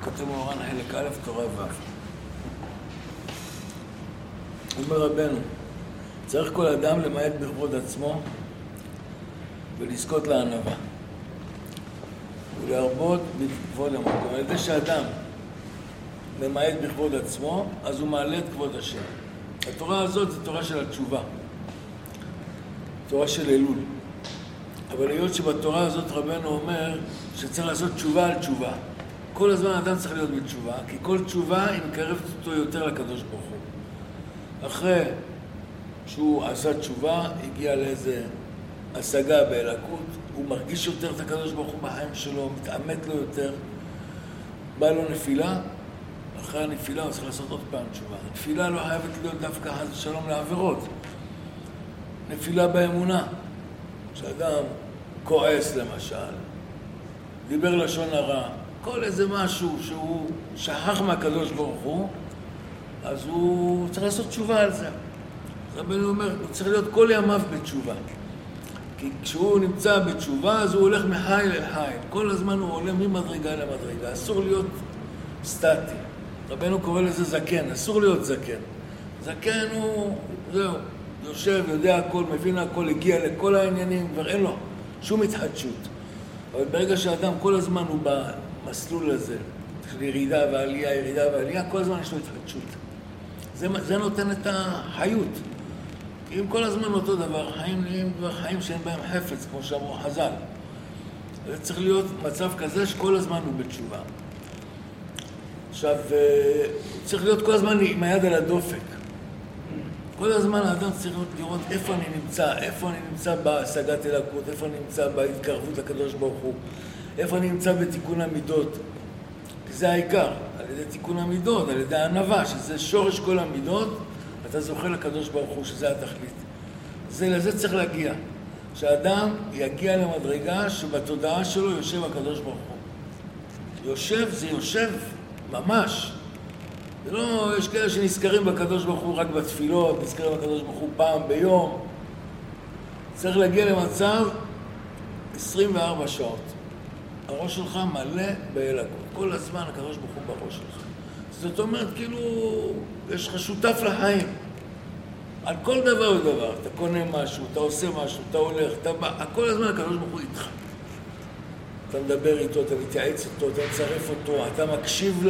כתוב במורן חלק א' תורה ו'. אומר רבנו, צריך כל אדם למעט בכבוד עצמו ולזכות לענווה ולהרבות בכבוד המקום. על ידי שאדם למעט בכבוד עצמו, אז הוא מעלה את כבוד השם. התורה הזאת זה תורה של התשובה, תורה של אלול. אבל היות שבתורה הזאת רבנו אומר שצריך לעשות תשובה על תשובה. כל הזמן האדם צריך להיות בתשובה, כי כל תשובה היא מקרבת אותו יותר לקדוש ברוך הוא. אחרי שהוא עשה תשובה, הגיע לאיזה השגה באלוקות, הוא מרגיש יותר את הקדוש ברוך הוא בחיים שלו, מתעמת לו יותר, בא לו נפילה, אחרי הנפילה הוא צריך לעשות עוד פעם תשובה. נפילה לא חייבת להיות דווקא חס ושלום לעבירות. נפילה באמונה, שאדם כועס למשל, דיבר לשון הרע, כל איזה משהו שהוא שכח מהקדוש ברוך הוא, אז הוא צריך לעשות תשובה על זה. רבנו אומר, הוא צריך להיות כל ימיו בתשובה. כי כשהוא נמצא בתשובה, אז הוא הולך מחי לחי. כל הזמן הוא עולה ממדרגה למדרגה. אסור להיות סטטי. רבנו קורא לזה זקן, אסור להיות זקן. זקן הוא, זהו, יושב, יודע הכל, מבין הכל, הגיע לכל העניינים, כבר אין לו שום התחדשות. אבל ברגע שאדם כל הזמן הוא במסלול הזה, של ירידה ועלייה, ירידה ועלייה, כל הזמן יש לו התחדשות. זה נותן את החיות. אם כל הזמן אותו דבר, חיים נהיים כבר חיים שאין בהם חפץ, כמו שאמרו חז"ל. זה צריך להיות מצב כזה שכל הזמן הוא בתשובה. עכשיו, צריך להיות כל הזמן עם היד על הדופק. כל הזמן האדם צריך לראות איפה אני נמצא בהשגת אלוקות, איפה אני נמצא בהתקרבות לקדוש ברוך הוא, איפה אני נמצא בתיקון המידות. כי זה העיקר, על ידי תיקון המידות, על ידי הענווה, שזה שורש כל המידות, אתה זוכה לקדוש ברוך הוא, שזה התכלית. לזה צריך להגיע. שהאדם יגיע למדרגה שבתודעה שלו יושב הקדוש ברוך הוא. זה יושב ממש. זה לא, יש כאלה שנזכרים בקדוש ברוך הוא רק בתפילות, נזכרים בקדוש ברוך הוא פעם ביום. צריך להגיע למצב 24 שעות. הראש שלך מלא באלוקות. כל הזמן הקדוש ברוך הוא בראש שלך. זאת אומרת, כאילו, יש לך שותף לחיים. על כל דבר ודבר. אתה קונה משהו, אתה עושה משהו, אתה הולך, אתה בא. כל הזמן הקדוש ברוך הוא איתך. אתה מדבר איתו, אתה מתייעץ איתו, אתה מצרף אותו, אתה מקשיב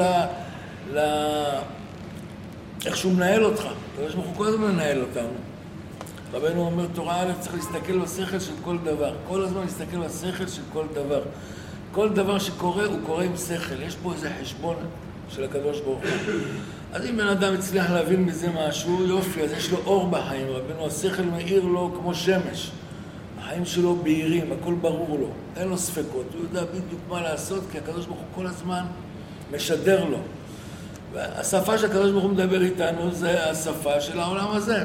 איך שהוא מנהל אותך. הקדוש ברוך הוא כל הזמן מנהל אותנו. רבנו אומר, תורה א' צריך להסתכל בשכל של כל דבר. כל הזמן להסתכל בשכל של כל דבר. כל דבר שקורה, הוא קורה עם שכל. יש פה איזה חשבון של הקדוש ברוך הוא. אז אם בן אדם הצליח להבין מזה משהו, יופי, אז יש לו אור בחיים. רבנו, השכל מאיר לו כמו שמש. החיים שלו בהירים, הכל ברור לו. אין לו ספקות. הוא יודע בדיוק מה לעשות, כי הקדוש ברוך הוא כל הזמן משדר לו. והשפה שהקדוש ברוך הוא מדבר איתנו זה השפה של העולם הזה.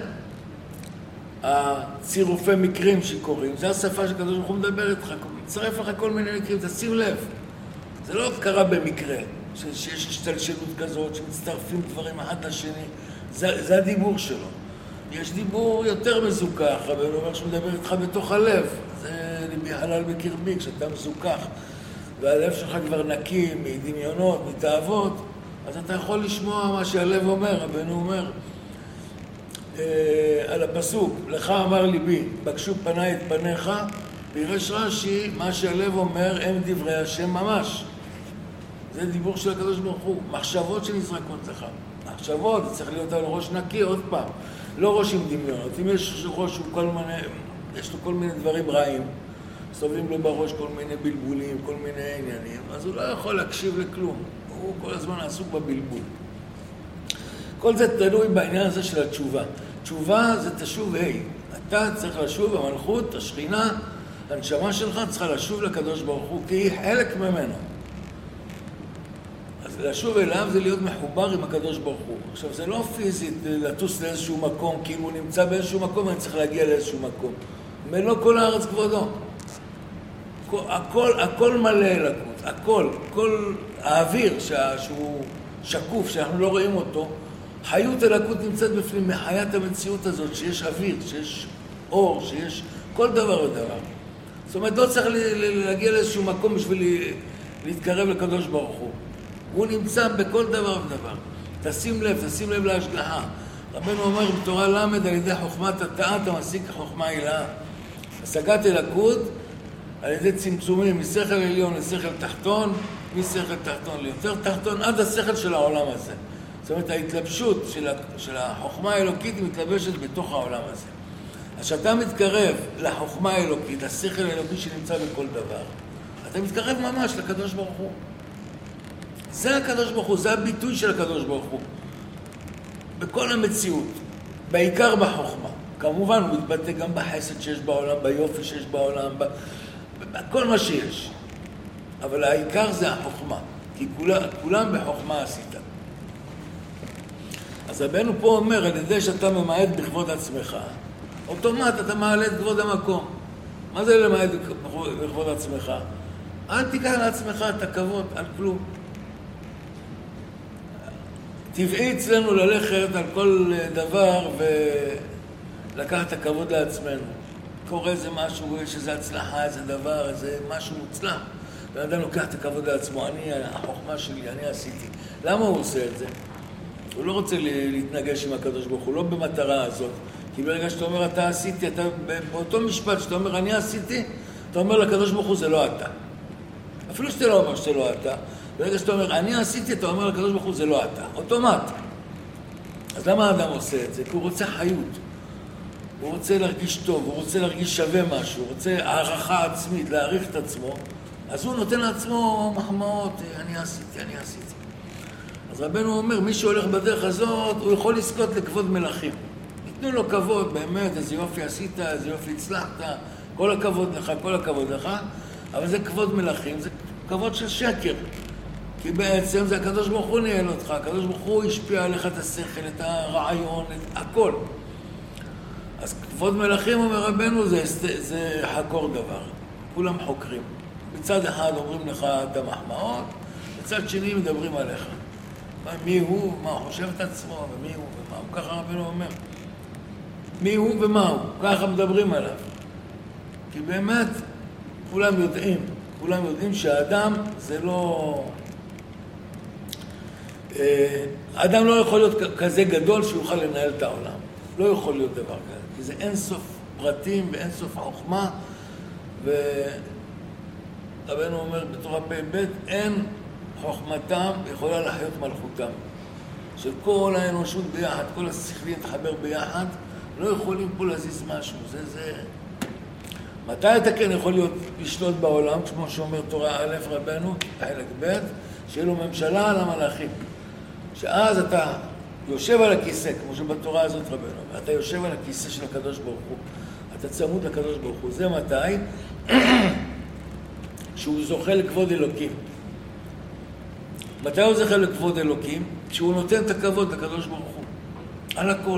הצירופי מקרים שקורים, זה השפה שהקדוש ברוך הוא מדבר איתך. מצרף לך כל מיני מקרים, תשים לב. זה לא קרה במקרה, שיש השתלשלות כזאת, שמצטרפים דברים אחד לשני. זה הדיבור שלו. יש דיבור יותר מזוכח, אבל הוא אומר שהוא מדבר איתך בתוך הלב. זה ליבי חלל בקרבי, כשאתה מזוכח, והלב שלך כבר נקי מדמיונות, מתאהבות, אז אתה יכול לשמוע מה שהלב אומר. רבנו אומר על הפסוק, לך אמר ליבי, בקשו פניי את פניך, פירש רש"י, מה שהלב אומר הם דברי השם ממש. זה דיבור של הקדוש ברוך הוא, מחשבות שנזרקות לך. מחשבות, זה צריך להיות על ראש נקי עוד פעם, לא ראש עם דמיונות. אם יש ראש יש לו כל מיני דברים רעים, סובבים לו בראש כל מיני בלבולים, כל מיני עניינים, אז הוא לא יכול להקשיב לכלום. הוא כל הזמן עסוק בבלבול. כל זה תלוי בעניין הזה של התשובה. תשובה זה תשוב, אתה צריך לשוב, המלכות, השכינה, הנשמה שלך צריכה לשוב לקדוש ברוך הוא, כי היא חלק ממנו. אז לשוב אליו זה להיות מחובר עם הקדוש ברוך הוא. עכשיו, זה לא פיזית לטוס לאיזשהו מקום, כי אם הוא נמצא באיזשהו מקום, אני צריך להגיע לאיזשהו מקום. מלוא כל הארץ כבודו. הכל מלא אלוקות, הכל, כל האוויר שהוא שקוף, שאנחנו לא רואים אותו, חיות אלוקות נמצאת בפנים מחיית המציאות הזאת, שיש אוויר, שיש אור, שיש כל דבר ודבר. זאת אומרת, לא צריך להגיע לאיזשהו מקום בשביל להתקרב לקדוש ברוך הוא. הוא נמצא בכל דבר ודבר. תשים לב להשגחה. רבנו אומר בתורה למד, על ידי חוכמת התאה אתה משיג חוכמה הילאה. השגת אלוקות על ידי צמצומים משכל עליון לשכל תחתון, משכל תחתון ליותר תחתון, עד השכל של העולם הזה. זאת אומרת, ההתלבשות של החוכמה האלוקית היא מתלבשת בתוך העולם הזה. אז כשאתה מתקרב לחוכמה האלוקית, השכל האלוקי שנמצא בכל דבר, אתה מתקרב ממש לקדוש ברוך הוא. זה הקדוש ברוך הוא, זה הביטוי של הקדוש ברוך הוא. בכל המציאות, בעיקר בחוכמה. כמובן הוא מתבטא גם בחסד שיש בעולם, ביופי שיש בעולם, בכל מה שיש. אבל העיקר זה החוכמה, כי כולם בחוכמה עשית. אז רבנו פה אומר, על ידי שאתה ממעט בכבוד עצמך, אוטומט אתה מעלה את כבוד המקום. מה זה למעט בכבוד עצמך? אל תיקח לעצמך את הכבוד על כלום. טבעי אצלנו ללכת על כל דבר ולקחת את הכבוד לעצמנו. קורה איזה משהו, יש איזו הצלחה, איזה דבר, איזה משהו מוצלח. ואדם לוקח את הכבוד לעצמו, החוכמה שלי, אני עשיתי. למה הוא עושה את זה? הוא לא רוצה להתנגש עם הקדוש ברוך הוא, לא במטרה הזאת. כי ברגע שאתה אומר, אתה עשיתי, אתה באותו משפט שאתה אומר, אני עשיתי, אתה אומר לקדוש ברוך הוא, זה לא אתה. אפילו שאתה לא אומר שזה לא אתה. ברגע שאתה אומר, אני עשיתי, אתה אומר לקדוש ברוך הוא, זה לא אתה. אוטומט. אז למה האדם עושה את זה? כי הוא רוצה חיות. הוא רוצה להרגיש טוב, הוא רוצה להרגיש שווה משהו, הוא רוצה הערכה עצמית, להעריך את עצמו. אז הוא נותן לעצמו מחמאות, אני עשיתי. אז רבנו אומר, מי שהולך בדרך הזאת, הוא יכול לזכות לכבוד מלכים. ייתנו לו כבוד, באמת, איזה יופי עשית, איזה יופי הצלחת, כל הכבוד לך, אבל זה כבוד מלכים, זה כבוד של שקר. כי בעצם זה הקדוש ברוך הוא ניהל אותך, הקדוש ברוך הוא השפיע עליך את השכל, את הרעיון, את הכל. אז כבוד מלכים, אומר רבנו, זה חקור דבר. כולם חוקרים. בצד אחד אומרים לך את המחמאות, בצד שני מדברים עליך. מי הוא, מה הוא חושב את עצמו, ומי הוא ומה הוא. ככה רבנו אומר. מי הוא ומה הוא. ככה מדברים עליו. כי באמת, כולם יודעים שהאדם זה לא... האדם לא יכול להיות כזה גדול שיוכל לנהל את העולם. לא יכול להיות דבר כזה. כי זה אין סוף פרטים ואין סוף חוכמה. רבנו אומר בתורה פ"ב, אין חוכמתם יכולה לחיות מלכותם. של כל האנושות ביחד, כל השכלים תחבר ביחד, לא יכולים פה להזיז משהו. זה... מתי אתה כן יכול להיות לשלוט בעולם, כמו שאומר תורה א' רבנו, חלק ב', שיהיה לו ממשלה על המלאכים. שאז אתה יושב על הכיסא, כמו שבתורה הזאת רבנו, אתה יושב על הכיסא של הקדוש ברוך הוא, אתה צמוד לקדוש ברוך הוא. זה מתי? שהוא זוכה לכבוד אלוקים. מתי הוא זוכה לכבוד אלוקים? כשהוא נותן את הכבוד לקדוש ברוך הוא. על הכל.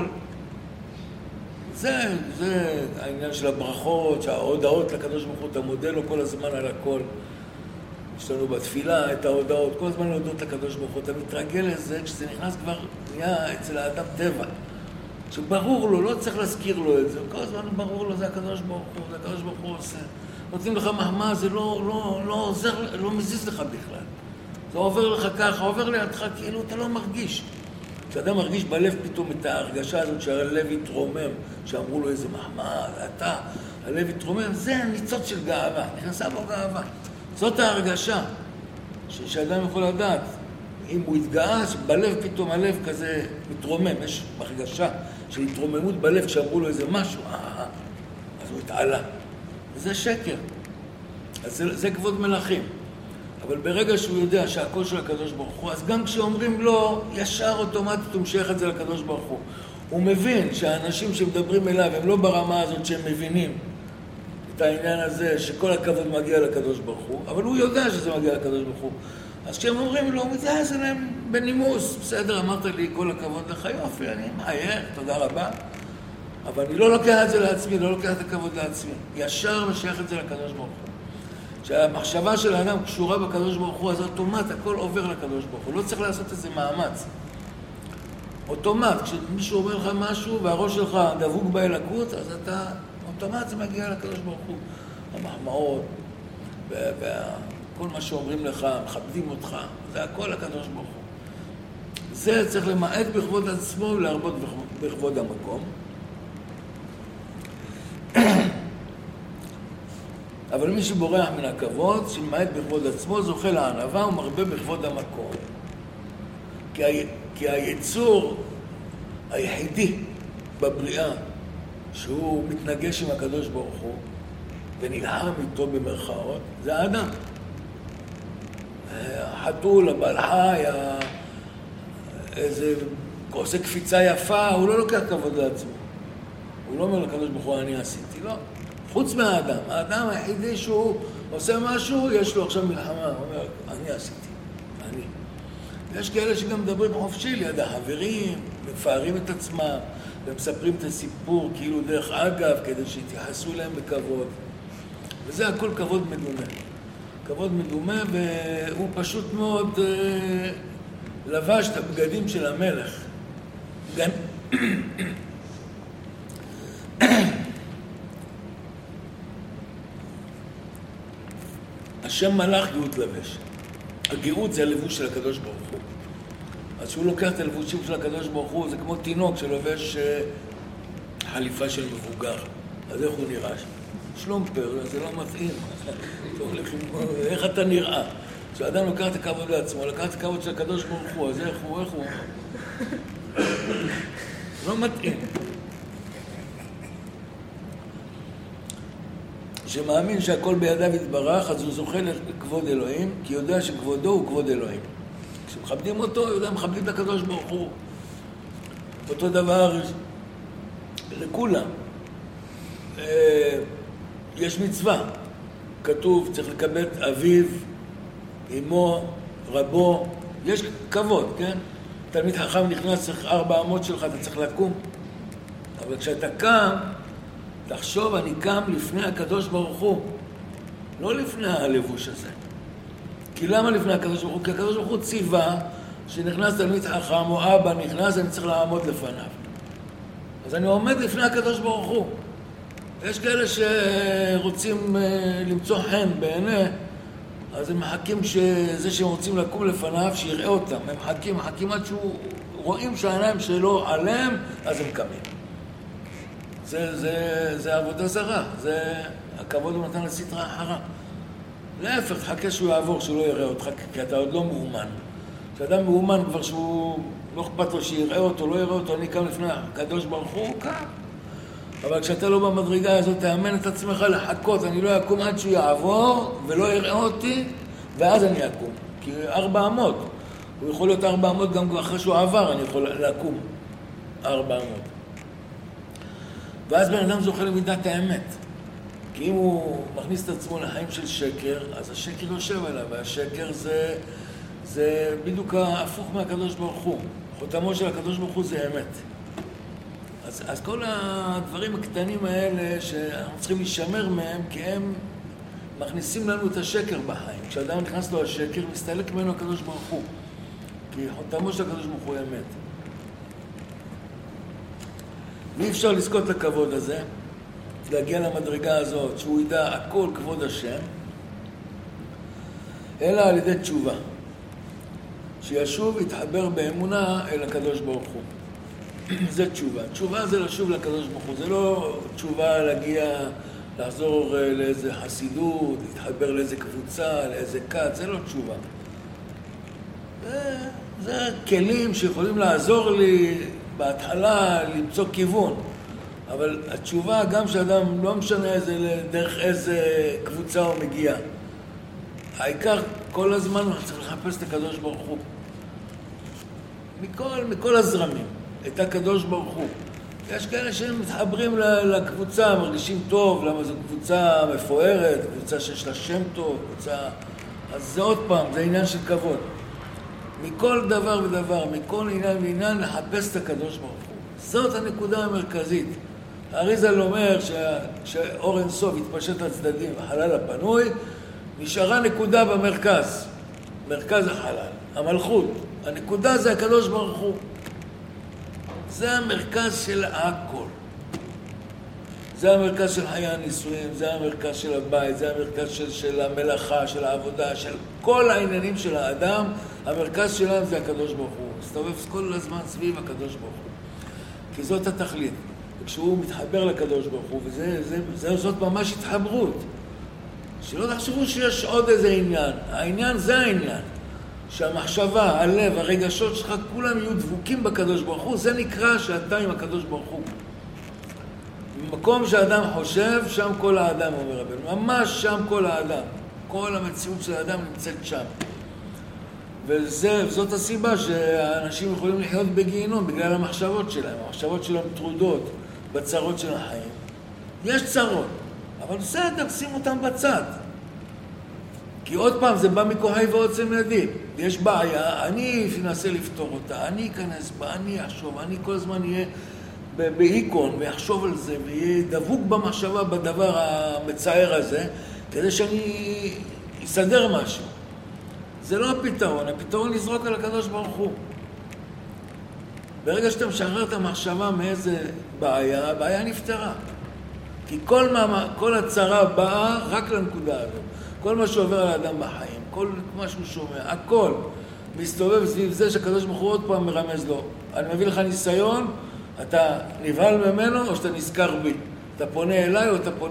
זה העניין של הברכות, שההודעות לקדוש ברוך הוא, אתה מודה לו כל הזמן על הכל. יש לנו בתפילה את ההודעות, כל הזמן להודות לקדוש ברוך הוא. אתה מתרגל לזה, כשזה נכנס כבר, נהיה אצל האדם טבע. שברור לו, לא צריך להזכיר לו את זה. כל הזמן ברור לו, זה הקדוש ברוך הוא, זה הקדוש ברוך הוא עושה. נותנים לך מחמאה, זה לא עוזר, לא מזיז לך בכלל. זה עובר לך ככה, עובר לידך, כאילו אתה לא מרגיש. כשאדם מרגיש בלב פתאום את ההרגשה הזאת שהלב יתרומם, שאמרו לו איזה מחמאה, אתה, הלב יתרומם, זה ניצוץ של גאווה, נכנסה בו גאווה. זאת ההרגשה שאדם יכול לדעת. אם הוא התגאה, בלב פתאום הלב כזה מתרומם, יש הרגשה של התרוממות בלב כשאמרו לו איזה משהו, אז הוא התעלה. וזה שקר. אז זה כבוד מלכים. אבל ברגע שהוא יודע שהכל של הקדוש ברוך הוא, אז גם כשאומרים לו, ישר אוטומטית הוא משייך את זה לקדוש ברוך הוא. הוא מבין שהאנשים שמדברים אליו הם לא ברמה הזאת שהם מבינים את העניין הזה שכל הכבוד מגיע לקדוש ברוך הוא, אבל הוא יודע שזה מגיע לקדוש ברוך הוא. אז כשהם אומרים לו, הוא מתייחס אליהם בנימוס, בסדר, אמרת לי כל הכבוד לך, יופי, אני מחייך, תודה רבה. אבל אני לא לוקח את זה לעצמי, לא לוקח את הכבוד לעצמי. ישר משייך את זה לקדוש ברוך הוא. שהמחשבה של האדם קשורה בקדוש ברוך הוא, אז אוטומט, הכל עובר לקדוש ברוך הוא. לא צריך לעשות איזה מאמץ. אוטומט, כשמישהו אומר לך משהו והראש שלך דבוק באלוקות, אז אתה, אוטומט זה מגיע לקדוש ברוך הוא. המחמאות, כל מה שאומרים לך, מכבדים אותך, זה הכל הקדוש ברוך הוא. זה צריך למעט בכבוד עצמו ולהרבות בכבוד המקום. אבל מי שבורח מן הכבוד, שמעט בכבוד עצמו, זוכה לענווה ומרבה בכבוד המקום. כי היצור היחידי בבריאה, שהוא מתנגש עם הקדוש ברוך הוא, ונלחם איתו במרכאות, זה האדם. החתול, הבעל חי, איזה עושה קפיצה יפה, הוא לא לוקח כבוד לעצמו. הוא לא אומר לקדוש ברוך הוא, אני עשיתי, לא. חוץ מהאדם. האדם היחידי שהוא עושה משהו, יש לו עכשיו מלחמה. הוא אומר, אני עשיתי, אני. יש כאלה שגם מדברים חופשי ליד החברים, מפארים את עצמם, ומספרים את הסיפור כאילו דרך אגב, כדי שיתייחסו להם בכבוד. וזה הכל כבוד מדומה. כבוד מדומה, והוא פשוט מאוד לבש את הבגדים של המלך. גם... השם מלאך גאות לבש. הגאות זה הלבוש של הקדוש ברוך הוא. אז שהוא לוקח את הלבושים של הקדוש ברוך הוא, זה כמו תינוק שלובש חליפה של מבוגר. אז איך הוא נראה? שלומפר, זה לא מתאים. איך אתה נראה? כשאדם לוקח את הכבוד לעצמו, לקח את הכבוד של הקדוש ברוך הוא, אז איך הוא? לא מתאים. שמאמין שהכל בידיו יתברך, אז הוא זוכה לכבוד אלוהים, כי יודע שכבודו הוא כבוד אלוהים. כשמכבדים אותו, יודע, מכבדים את הקדוש ברוך הוא. אותו דבר לכולם. יש מצווה. כתוב, צריך לקבל את אביו, אמו, רבו. יש כבוד, כן? תלמיד חכם נכנס, צריך 4 אמות שלך, אתה צריך לקום. אבל כשאתה קם, תחשוב, אני קם לפני הקדוש ברוך הוא, לא לפני הלבוש הזה. כי למה לפני הקדוש ברוך הוא? כי הקדוש ברוך הוא ציווה שנכנס תלמיד חכם או אבא נכנס, אני צריך לעמוד לפניו. אז אני עומד לפני הקדוש ברוך הוא. יש כאלה שרוצים למצוא חן בעיני, אז הם מחכים שזה שהם רוצים לקום לפניו, שיראה אותם. הם מחכים עד שהוא רואים שהעיניים שלו עליהם, אז הם קמים. זה עבודה זרה, זה הכבוד הוא נתן לסטרה אחרה. להפך, חכה שהוא יעבור, שהוא לא יראה אותך, כי אתה עוד לא מאומן. כשאדם מאומן כבר שהוא לא אכפת לו שיראה אותו, לא יראה אותו, אני קם לפני הקדוש ברוך הוא, קם. אבל כשאתה לא במדרגה הזאת, תאמן את עצמך לחכות, אני לא אקום עד שהוא יעבור ולא יראה אותי, ואז אני אקום. כי 400, הוא יכול להיות 400 גם אחרי שהוא עבר, אני יכול לקום 400. ואז בן אדם זוכה למידת האמת. כי אם הוא מכניס את עצמו לחיים של שקר, אז השקר יושב עליו, והשקר זה בדיוק ההפוך מהקדוש ברוך הוא. חותמו של הקדוש ברוך הוא זה אמת. אז כל הדברים הקטנים האלה שאנחנו צריכים להישמר מהם, כי הם מכניסים לנו את השקר בחיים. כשאדם נכנס לו השקר, מסתלק ממנו הקדוש ברוך הוא. כי חותמו של הקדוש ברוך הוא אמת. ואי אפשר לזכות לכבוד הזה, להגיע למדרגה הזאת, שהוא ידע הכל כבוד השם, אלא על ידי תשובה. שישוב יתחבר באמונה אל הקדוש ברוך הוא. זה תשובה. תשובה זה לשוב לקדוש ברוך הוא. זה לא תשובה להגיע, לחזור לאיזה חסידות, להתחבר לאיזה קבוצה, לאיזה כת, זה לא תשובה. זה כלים שיכולים לעזור לי בהתחלה למצוא כיוון. אבל התשובה, גם שאדם לא משנה דרך איזה קבוצה הוא מגיע. העיקר כל הזמן הוא צריך לחפש את הקדוש ברוך הוא. מכל הזרמים, את הקדוש ברוך הוא. יש כאלה שהם מתחברים לקבוצה, מרגישים טוב, למה זו קבוצה מפוארת, קבוצה שיש לה שם טוב, קבוצה... אז זה עוד פעם, זה עניין של כבוד. מכל דבר ודבר, מכל עניין ועניין, לחפש את הקדוש ברוך הוא. זאת הנקודה המרכזית. האריזל אומר שאור אין סוף התפשט לצדדים החלל הפנוי, נשארה נקודה במרכז, מרכז החלל, המלכות. הנקודה זה הקדוש ברוך הוא. זה המרכז של הכל. זה המרכז של חיי הנישואים, זה המרכז של הבית, זה המרכז של המלאכה, של העבודה, של כל העניינים של האדם. המרכז שלהם זה הקדוש ברוך הוא. מסתובב כל הזמן סביב הקדוש ברוך הוא. כי זאת התכלית. וכשהוא מתחבר לקדוש ברוך הוא, וזאת ממש התחברות. שלא תחשבו שיש עוד איזה עניין. העניין זה העניין. שהמחשבה, הלב, הרגשות שלך, כולם יהיו דבוקים בקדוש ברוך הוא. זה נקרא שאתה עם הקדוש ברוך הוא. במקום שהאדם חושב, שם כל האדם, אומר רבנו. ממש שם כל האדם. כל המציאות של האדם נמצאת שם. וזאת הסיבה שהאנשים יכולים לחיות בגיהינום בגלל המחשבות שלהם. המחשבות שלהם טרודות בצרות של החיים. יש צרות, אבל בסדר, שים אותם בצד. כי עוד פעם, זה בא מכוחי ועוצם ידי. יש בעיה, אני אנסה לפתור אותה, אני אכנס בה, אני אחשוב, אני כל הזמן אהיה בהיקון ויחשוב על זה, ויהיה דבוק במחשבה בדבר המצער הזה, כדי שאני אסדר משהו. זה לא הפתרון, הפתרון לזרוק על הקדוש ברוך הוא. ברגע שאתה משחרר את המחשבה מאיזה בעיה, הבעיה נפתרה. כי כל הצרה באה רק לנקודה הזאת. כל מה שעובר על האדם בחיים, כל מה שהוא שומע, הכל מסתובב סביב זה שהקדוש ברוך הוא עוד פעם מרמז לו. אני מביא לך ניסיון, אתה נבהל ממנו או שאתה נזכר בי. אתה פונה אליי או אתה פונה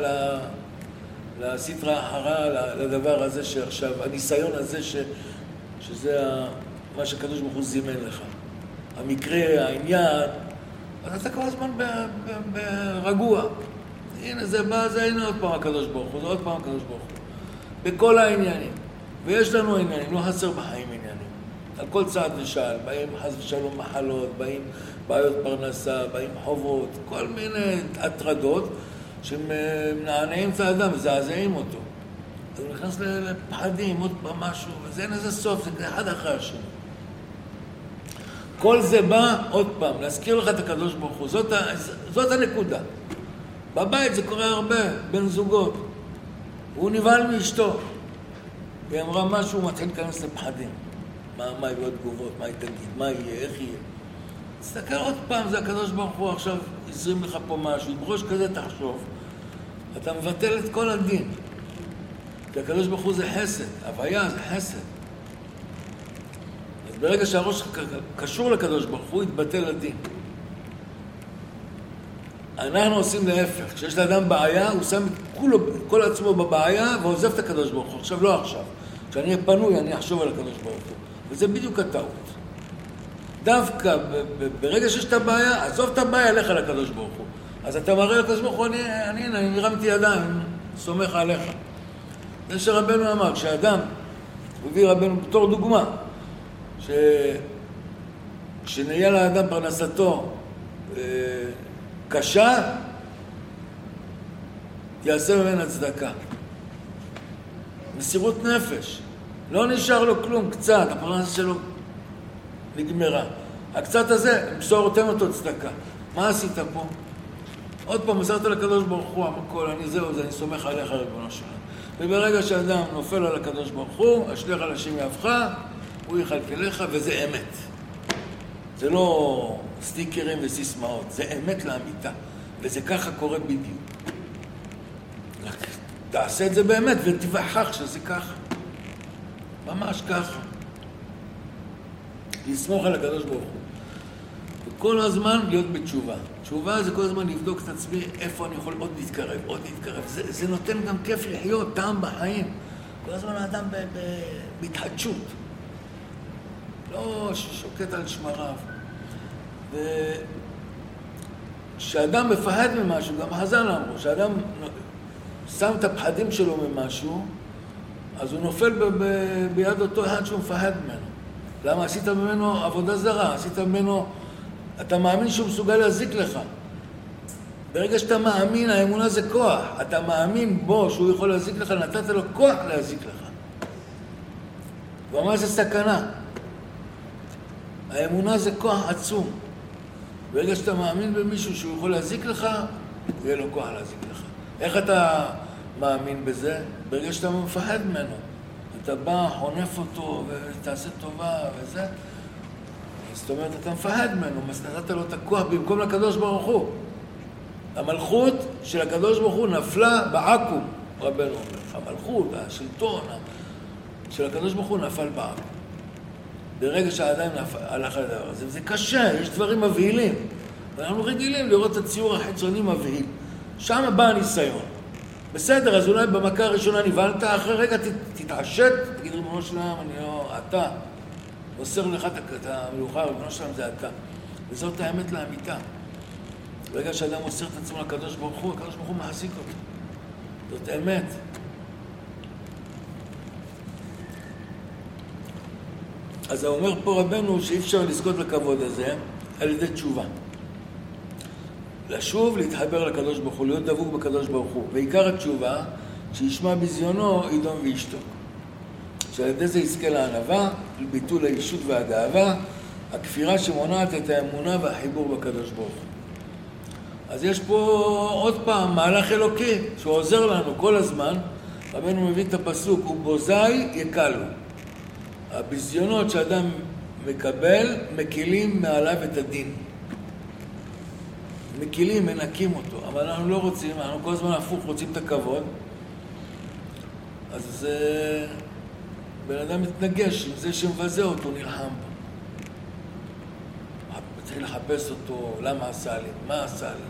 לסטרה האחרה, לדבר הזה שעכשיו, הניסיון הזה שזה מה שהקדוש ברוך הוא זימן לך. המקרה, העניין, אז אתה כל הזמן ברגוע. הנה זה בא, זה הנה עוד פעם הקדוש ברוך הוא, זה עוד פעם הקדוש ברוך הוא. בכל העניינים. ויש לנו עניינים, לא חסר בחיים עניינים. על כל צעד ושעל, באים חס ושלום מחלות, באים בעיות פרנסה, באים חובות, כל מיני הטרדות שמנענעים את האדם וזעזעים אותו. אז הוא נכנס לפחדים, עוד פעם משהו, וזה אין איזה סוף, זה אחד אחרי השני. כל זה בא עוד פעם, להזכיר לך את הקדוש ברוך הוא, זאת הנקודה. בבית זה קורה הרבה, בין זוגות. הוא נבהל מאשתו. היא אמרה משהו, הוא מתחיל להיכנס לפחדים. מה יהיו התגובות, מה היא תגיד, מה יהיה, איך יהיה. תסתכל עוד פעם, זה הקדוש ברוך הוא עכשיו יזרים לך פה משהו, בראש כזה תחשוב. אתה מבטל את כל הדין. כי הקדוש ברוך הוא זה חסד, הוויה זה חסד. אז ברגע שהראש קשור לקדוש ברוך הוא, יתבטל הדין. אנחנו עושים להפך. כשיש לאדם בעיה, הוא שם כל עצמו בבעיה ועוזב את הקדוש ברוך הוא. עכשיו, לא עכשיו. כשאני אהיה פנוי, אני אחשוב על הקדוש ברוך הוא. וזה בדיוק הטעות. דווקא ברגע שיש את הבעיה, עזוב את הבעיה, לך לקדוש ברוך הוא. אז אתה מראה לקדוש ברוך הוא, אני נרמתי ידיים, סומך עליך. זה שרבנו אמר, כשאדם, הוא הביא רבנו בתור דוגמה, כשנהיה לאדם פרנסתו קשה, יעשה ממנה צדקה. מסירות נפש. לא נשאר לו כלום, קצת, הפרנסה שלו נגמרה. הקצת הזה, מסורתם אותו צדקה. מה עשית פה? עוד פעם, מסרת לקדוש ברוך הוא, הכל, אני אני סומך עליך ריבונו שלנו. וברגע שאדם נופל על הקדוש ברוך הוא, השליח על השם יהבך, הוא יכלכלך, וזה אמת. זה לא סטיקרים וסיסמאות, זה אמת לאמיתה. וזה ככה קורה בדיוק. תעשה את זה באמת ותווכח שזה ככה. ממש ככה. לסמוך על הקדוש ברוך הוא. וכל הזמן להיות בתשובה. תשובה זה כל הזמן לבדוק את עצמי איפה אני יכול עוד להתקרב, עוד להתקרב. זה נותן גם כיף לחיות, טעם בחיים. כל הזמן האדם בהתחדשות. לא שוקט על שמריו. כשאדם מפחד ממשהו, גם חז"ל אמרו, כשאדם שם את הפחדים שלו ממשהו, אז הוא נופל ביד אותו אחד שהוא מפחד ממנו. למה? עשית ממנו עבודה זרה, עשית ממנו, אתה מאמין שהוא מסוגל להזיק לך. ברגע שאתה מאמין, האמונה זה כוח. אתה מאמין בו שהוא יכול להזיק לך, נתת לו כוח להזיק לך. ומה זה סכנה? האמונה זה כוח עצום. ברגע שאתה מאמין במישהו שהוא יכול להזיק לך, יהיה לו כוח להזיק לך. איך אתה מאמין בזה? ברגע שאתה מפחד ממנו. אתה בא, חונף אותו ותעשה טובה וזה. זאת אומרת, אתה מפחד ממנו, אז נתת לו את הכוח במקום לקדוש ברוך הוא. המלכות של הקדוש ברוך הוא נפלה בעקום, רבנו אומר. המלכות, השלטון של הקדוש ברוך הוא נפל בעקום. ברגע שהאדם הלך על הדבר הזה. וזה קשה, יש דברים מבהילים. ואנחנו רגילים לראות את הציור החיצוני מבהיל. שם בא הניסיון. בסדר, אז אולי במכה הראשונה נבהלת, אחרי רגע תתעשת, תגיד ריבונו שלם, אני לא, אתה. מוסר לך את המלוכה, ריבונו שלם זה אתה. וזאת האמת לאמיתה. ברגע שאדם מוסר את עצמו לקדוש ברוך הוא, הקדוש ברוך הוא מחזיק אותו. זאת אמת. אז הוא אומר פה רבנו שאי אפשר לזכות לכבוד הזה על ידי תשובה. לשוב, להתחבר לקדוש ברוך הוא, להיות דבוק בקדוש ברוך הוא. ועיקר התשובה, שישמע בזיונו, ידום וישתוק. שעל ידי זה יזכה לענווה, לביטול האישות והגאווה, הכפירה שמונעת את האמונה והחיבור בקדוש ברוך הוא. אז יש פה עוד פעם מהלך אלוקי שהוא עוזר לנו כל הזמן. רבנו מביא את הפסוק, ובוזי יקלו. הביזיונות שאדם מקבל, מקילים מעליו את הדין. מקילים, מנקים אותו. אבל אנחנו לא רוצים, אנחנו כל הזמן הפוך רוצים את הכבוד. אז בן אדם מתנגש עם זה שמבזה אותו, נלחם בו. צריך לחפש אותו, למה עשה לי, מה עשה לי.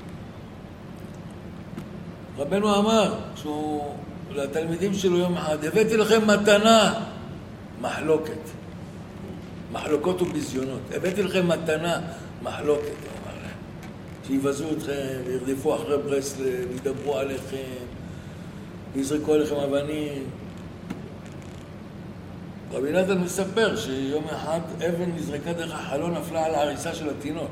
רבנו אמר שהוא לתלמידים שלו יום אחד, הבאתי לכם מתנה, מחלוקת. מחלוקות וביזיונות. הבאתי לכם מתנה, מחלוקת, הוא אמר להם. שיבזו אתכם, ירדפו אחרי ברסלב, ידברו עליכם, יזרקו עליכם אבנים. רבי נתן מספר שיום אחד אבן נזרקה דרך החלון, נפלה על העריסה של התינוק.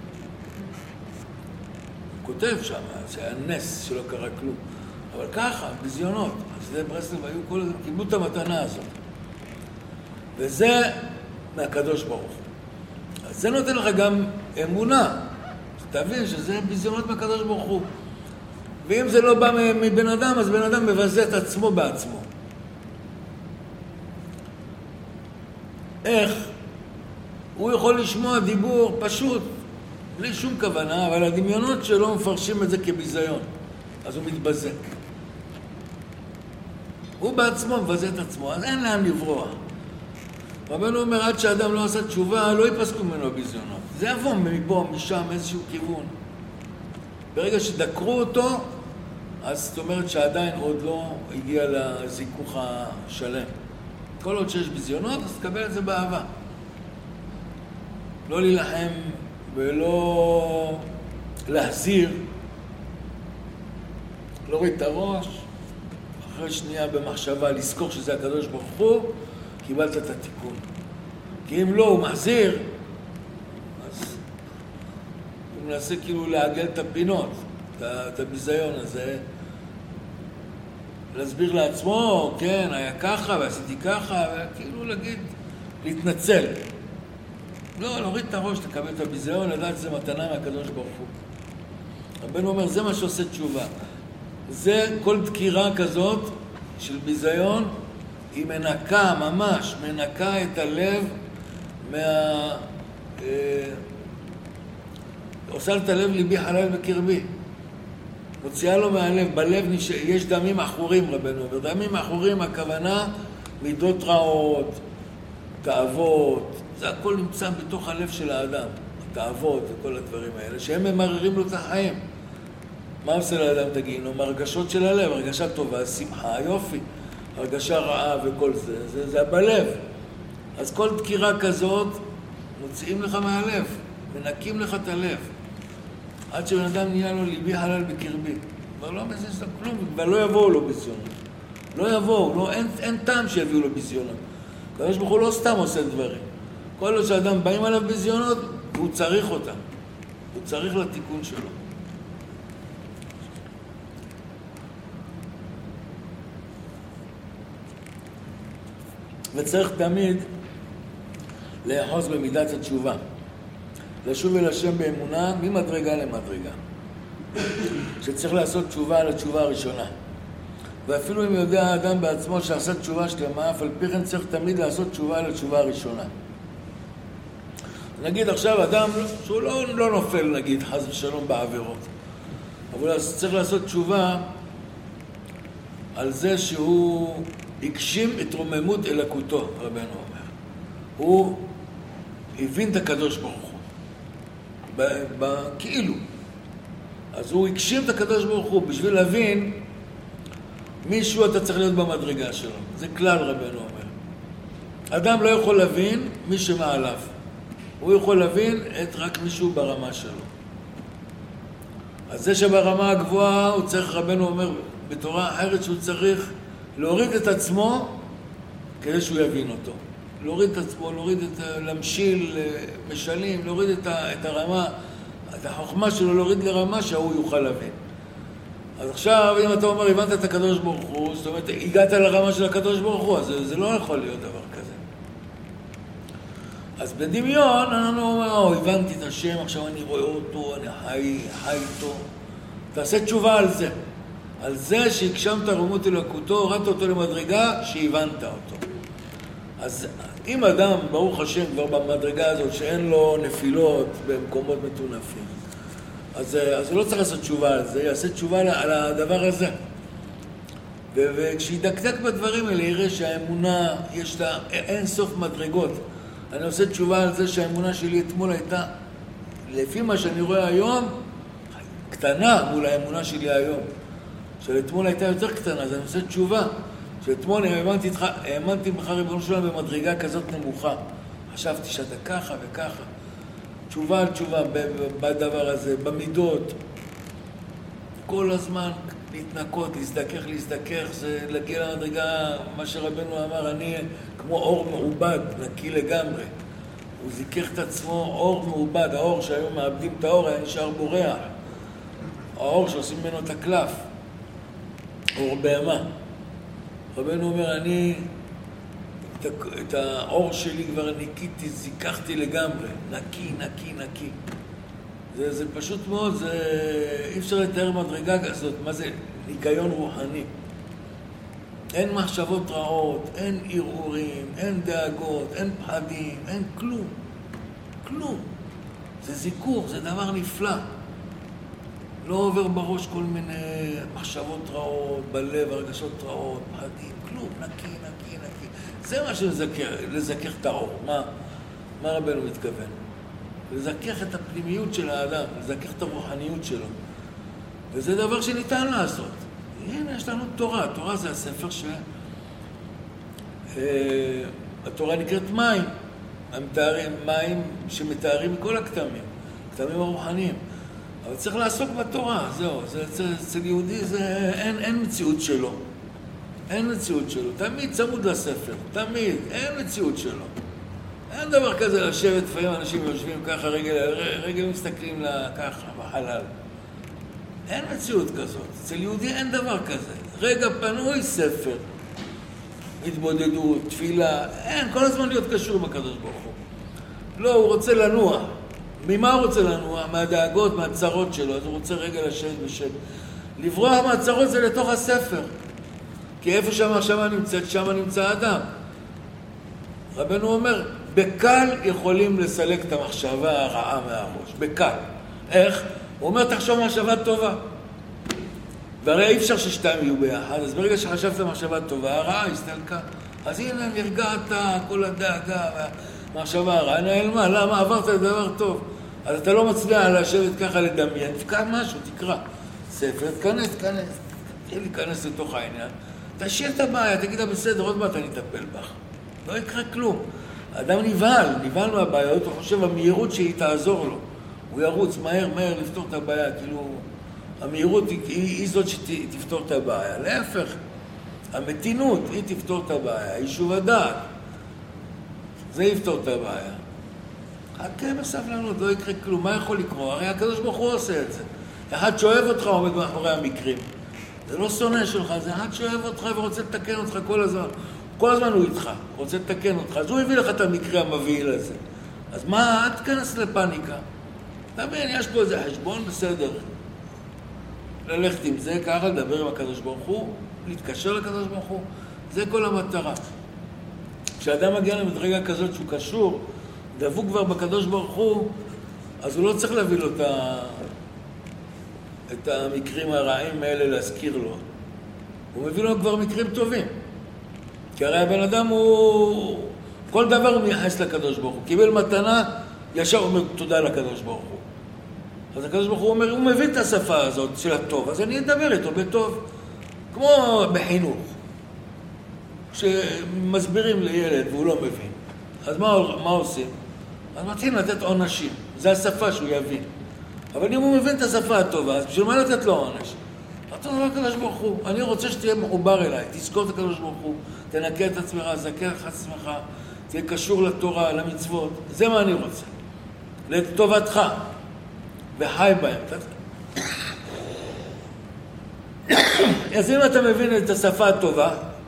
הוא כותב שם, זה היה נס שלא קרה כלום. אבל ככה, ביזיונות. אז זה ברסלב היו כל הזמן, קיבלו את המתנה הזאת. וזה מהקדוש ברוך הוא. אז זה נותן לך גם אמונה. תבין שזה ביזיונות מהקדוש ברוך הוא. ואם זה לא בא מבן אדם, אז בן אדם מבזה את עצמו בעצמו. איך? הוא יכול לשמוע דיבור פשוט, בלי שום כוונה, אבל הדמיונות שלו מפרשים את זה כביזיון. אז הוא מתבזה. הוא בעצמו מבזה את עצמו, אז אין לאן לברוח. רבנו אומר, עד שאדם לא עשה תשובה, לא ייפסקו ממנו ביזיונות. זה יבוא מפה, משם, איזשהו כיוון. ברגע שדקרו אותו, אז זאת אומרת שעדיין עוד לא הגיע לזיכוך השלם. כל עוד שיש ביזיונות, אז תקבל את זה באהבה. לא להילחם ולא להחזיר, להוריד את הראש, אחרי שנייה במחשבה לזכור שזה הקדוש ברוך הוא, קיבלת את התיקון. כי אם לא, הוא מחזיר, אז הוא מנסה כאילו לעגל את הפינות, את הביזיון הזה, להסביר לעצמו, כן, היה ככה ועשיתי ככה, וכאילו להגיד, להתנצל. לא, להוריד את הראש, תקבל את הביזיון, לדעת שזה מתנה מהקדוש ברוך הוא. רבנו אומר, זה מה שעושה תשובה. זה כל דקירה כזאת של ביזיון, היא מנקה, ממש, מנקה את הלב עושה את הלב ליבי חלל בקרבי. מוציאה לו מהלב, בלב יש דמים אחורים, רבנו. ודמים אחורים, הכוונה, מידות רעות, תאוות, זה הכל נמצא בתוך הלב של האדם. תאוות וכל הדברים האלה, שהם ממררים לו את החיים. מה עושה לאדם את הגיהנום? הרגשות של הלב, הרגשה טובה, שמחה, יופי. הרגשה רעה וכל זה בלב. אז כל דקירה כזאת, מוציאים לך מהלב, מנקים לך את הלב. עד שבן אדם נהיה לו ליבי חלל בקרבי. כבר לא מזיז לו כלום, כבר לא יבואו לו ביזיונות. לא יבואו, אין טעם שיביאו לו ביזיונות. הקדוש ברוך הוא לא סתם עושה דברים. כל עוד שאדם באים עליו ביזיונות, הוא צריך אותם. הוא צריך לתיקון שלו. וצריך תמיד לאחוז במידת התשובה. לשוב אל השם באמונה ממדרגה למדרגה. שצריך לעשות תשובה על התשובה הראשונה. ואפילו אם יודע האדם בעצמו שעשה תשובה שלמה, אף על פי כן צריך תמיד לעשות תשובה על התשובה הראשונה. נגיד עכשיו אדם שהוא לא נופל, נגיד, חס ושלום בעבירות. אבל אז צריך לעשות תשובה על זה שהוא הגשים את רוממות אלוקותו, רבנו אומר. הוא הבין את הקדוש ברוך הוא, כאילו. אז הוא הגשים את הקדוש ברוך הוא. בשביל להבין מישהו אתה צריך להיות במדרגה שלו. זה כלל רבנו אומר. אדם לא יכול להבין מי שמעליו. הוא יכול להבין את רק מישהו ברמה שלו. אז זה שברמה הגבוהה הוא צריך, רבנו אומר בתורה אחרת, שהוא צריך להוריד את עצמו כדי שהוא יבין אותו. להוריד את עצמו, להמשיל משלים, להוריד את הרמה, את החוכמה שלו, להוריד לרמה שהוא יוכל להבין. אז עכשיו, אם אתה אומר, הבנת את הקדוש ברוך הוא, זאת אומרת, הגעת לרמה של הקדוש ברוך הוא, אז זה לא יכול להיות דבר כזה. אז בדמיון, אנחנו אומרים, הבנתי את השם, עכשיו אני רואה אותו, אני חי איתו. תעשה תשובה על זה. על זה שהגשמת רוממות אלוקותו, הורדת אותו למדרגה שהבנת אותו. אז אם אדם, ברוך השם, כבר במדרגה הזאת, שאין לו נפילות במקומות מטונפים, אז הוא לא צריך לעשות תשובה על זה, יעשה תשובה על הדבר הזה. וכשידקדק בדברים האלה, יראה שהאמונה, יש לה אין סוף מדרגות. אני עושה תשובה על זה שהאמונה שלי אתמול הייתה, לפי מה שאני רואה היום, קטנה מול האמונה שלי היום. שאתמול הייתה יותר קטנה, אז אני עושה תשובה. שאתמול האמנתי בך ריבונו שלנו במדרגה כזאת נמוכה. חשבתי שאתה ככה וככה. תשובה על תשובה בדבר הזה, במידות. כל הזמן להתנקות, להזדכך, זה להגיע למדרגה, מה שרבנו אמר, אני כמו אור מעובד, נקי לגמרי. הוא זיכך את עצמו אור מעובד, האור שהיום מאבדים את האור, היה נשאר בו ריח. האור שעושים ממנו את הקלף, אור בהמה. רבנו אומר, אני את האור שלי כבר ניקיתי, זיככתי לגמרי, נקי. זה פשוט מאוד, אי אפשר לתאר מדרגה כזאת, מה זה ניקיון רוחני. אין מחשבות רעות, אין ערעורים, אין דאגות, אין פחדים, אין כלום. זה זיכוך, זה דבר נפלא. לא עובר בראש כל מיני מחשבות רעות, בלב, הרגשות רעות, פחדים, כלום, נקי. זה מה לזכך את האור. מה רבנו מתכוון? לזכך את הפנימיות של האדם, לזכך את הרוחניות שלו. וזה דבר שניתן לעשות. הנה, יש לנו תורה. תורה זה הספר התורה נקראת מים. מים שמתארים מכל הכתמים, כתמים הרוחניים. אבל צריך לעסוק בתורה, זהו. אצל יהודי אין מציאות שלו. אין מציאות שלו. תמיד צמוד לספר. תמיד. אין מציאות שלו. אין דבר כזה לשבת, לפעמים אנשים יושבים ככה, רגל מסתכלים לה ככה, בחלל. אין מציאות כזאת. אצל יהודי אין דבר כזה. רגע פנוי ספר. התבודדות, תפילה. אין, כל הזמן להיות קשור בקדוש ברוך הוא. לא, הוא רוצה לנוע. ממה הוא רוצה לנוע? מהדאגות, מהצרות שלו. אז הוא רוצה רגע לשבת בשם. לברוח מהצרות זה לתוך הספר. כי איפה שהמחשבה נמצאת, שם נמצא האדם. רבנו אומר, בקל יכולים לסלק את המחשבה הרעה מהראש. בקל. איך? הוא אומר, תחשוב מחשבה טובה. והרי אי אפשר ששתיים יהיו ביחד. אז ברגע שחשבת מחשבה טובה, הרעה הסתלקה. אז הנה, נרגעת, כל הדאגה, והמחשבה הרעה נעלמה. למה? עברת לדבר טוב. אז אתה לא מצליח לשבת ככה לדמיין. תקרא משהו, תקרא. ספר, תיכנס לתוך העניין. תשאיר את הבעיה, תגיד לה בסדר, עוד מעט אני אטפל בך. לא יקרה כלום. האדם נבהל מהבעיות, הוא חושב המהירות שהיא תעזור לו. הוא ירוץ מהר לפתור את הבעיה, כאילו המהירות היא זאת שתפתור את הבעיה. להפך, המתינות היא תפתור את הבעיה, יישוב הדעת. זה יפתור את הבעיה. חכה בסבלנות, לא יקרה כלום. מה יכול לקרוא? הרי הקדוש ברוך הוא עושה את זה. אחד שאוהב אותך עומד מאחורי המקרים. זה לא שונא שלך, זה אחד שאוהב אותך ורוצה לתקן אותך כל הזמן. כל הזמן הוא איתך, רוצה לתקן אותך. אז הוא הביא לך את המקרה המבהיל הזה. אז מה? אל תכנס לפניקה. תבין, יש פה איזה חשבון בסדר. ללכת עם זה, ככה לדבר עם הקדוש ברוך הוא, להתקשר לקדוש ברוך הוא. זה כל המטרה. כשאדם מגיע למדרגה כזאת שהוא קשור, דבוק כבר בקדוש ברוך הוא, אז הוא לא צריך להביא לו את המקרים הרעים האלה להזכיר לו. הוא מביא לו כבר מקרים טובים. כי הרי הבן אדם הוא... כל דבר הוא מייחס לקדוש ברוך הוא. קיבל מתנה, ישר אומר תודה לקדוש ברוך הוא. אז הקדוש ברוך הוא אומר, הוא מבין את השפה הזאת של הטוב, אז אני אדבר איתו בטוב. כמו בחינוך, שמסבירים לילד והוא לא מבין. אז מה עושים? אז מתחילים לתת עונשים. זה השפה שהוא יבין. אבל אם הוא מבין את השפה הטובה, אז בשביל מה לתת לו עונש? אתה אומר לקדוש ברוך הוא, אני רוצה שתהיה מחובר אליי, תזכור את הקדוש ברוך הוא, תנקה את עצמך, זכה את עצמך, תהיה קשור לתורה, למצוות. זה מה אני רוצה. לטובתך. וחי בהם. אז אם אתה מבין את השפה הטובה,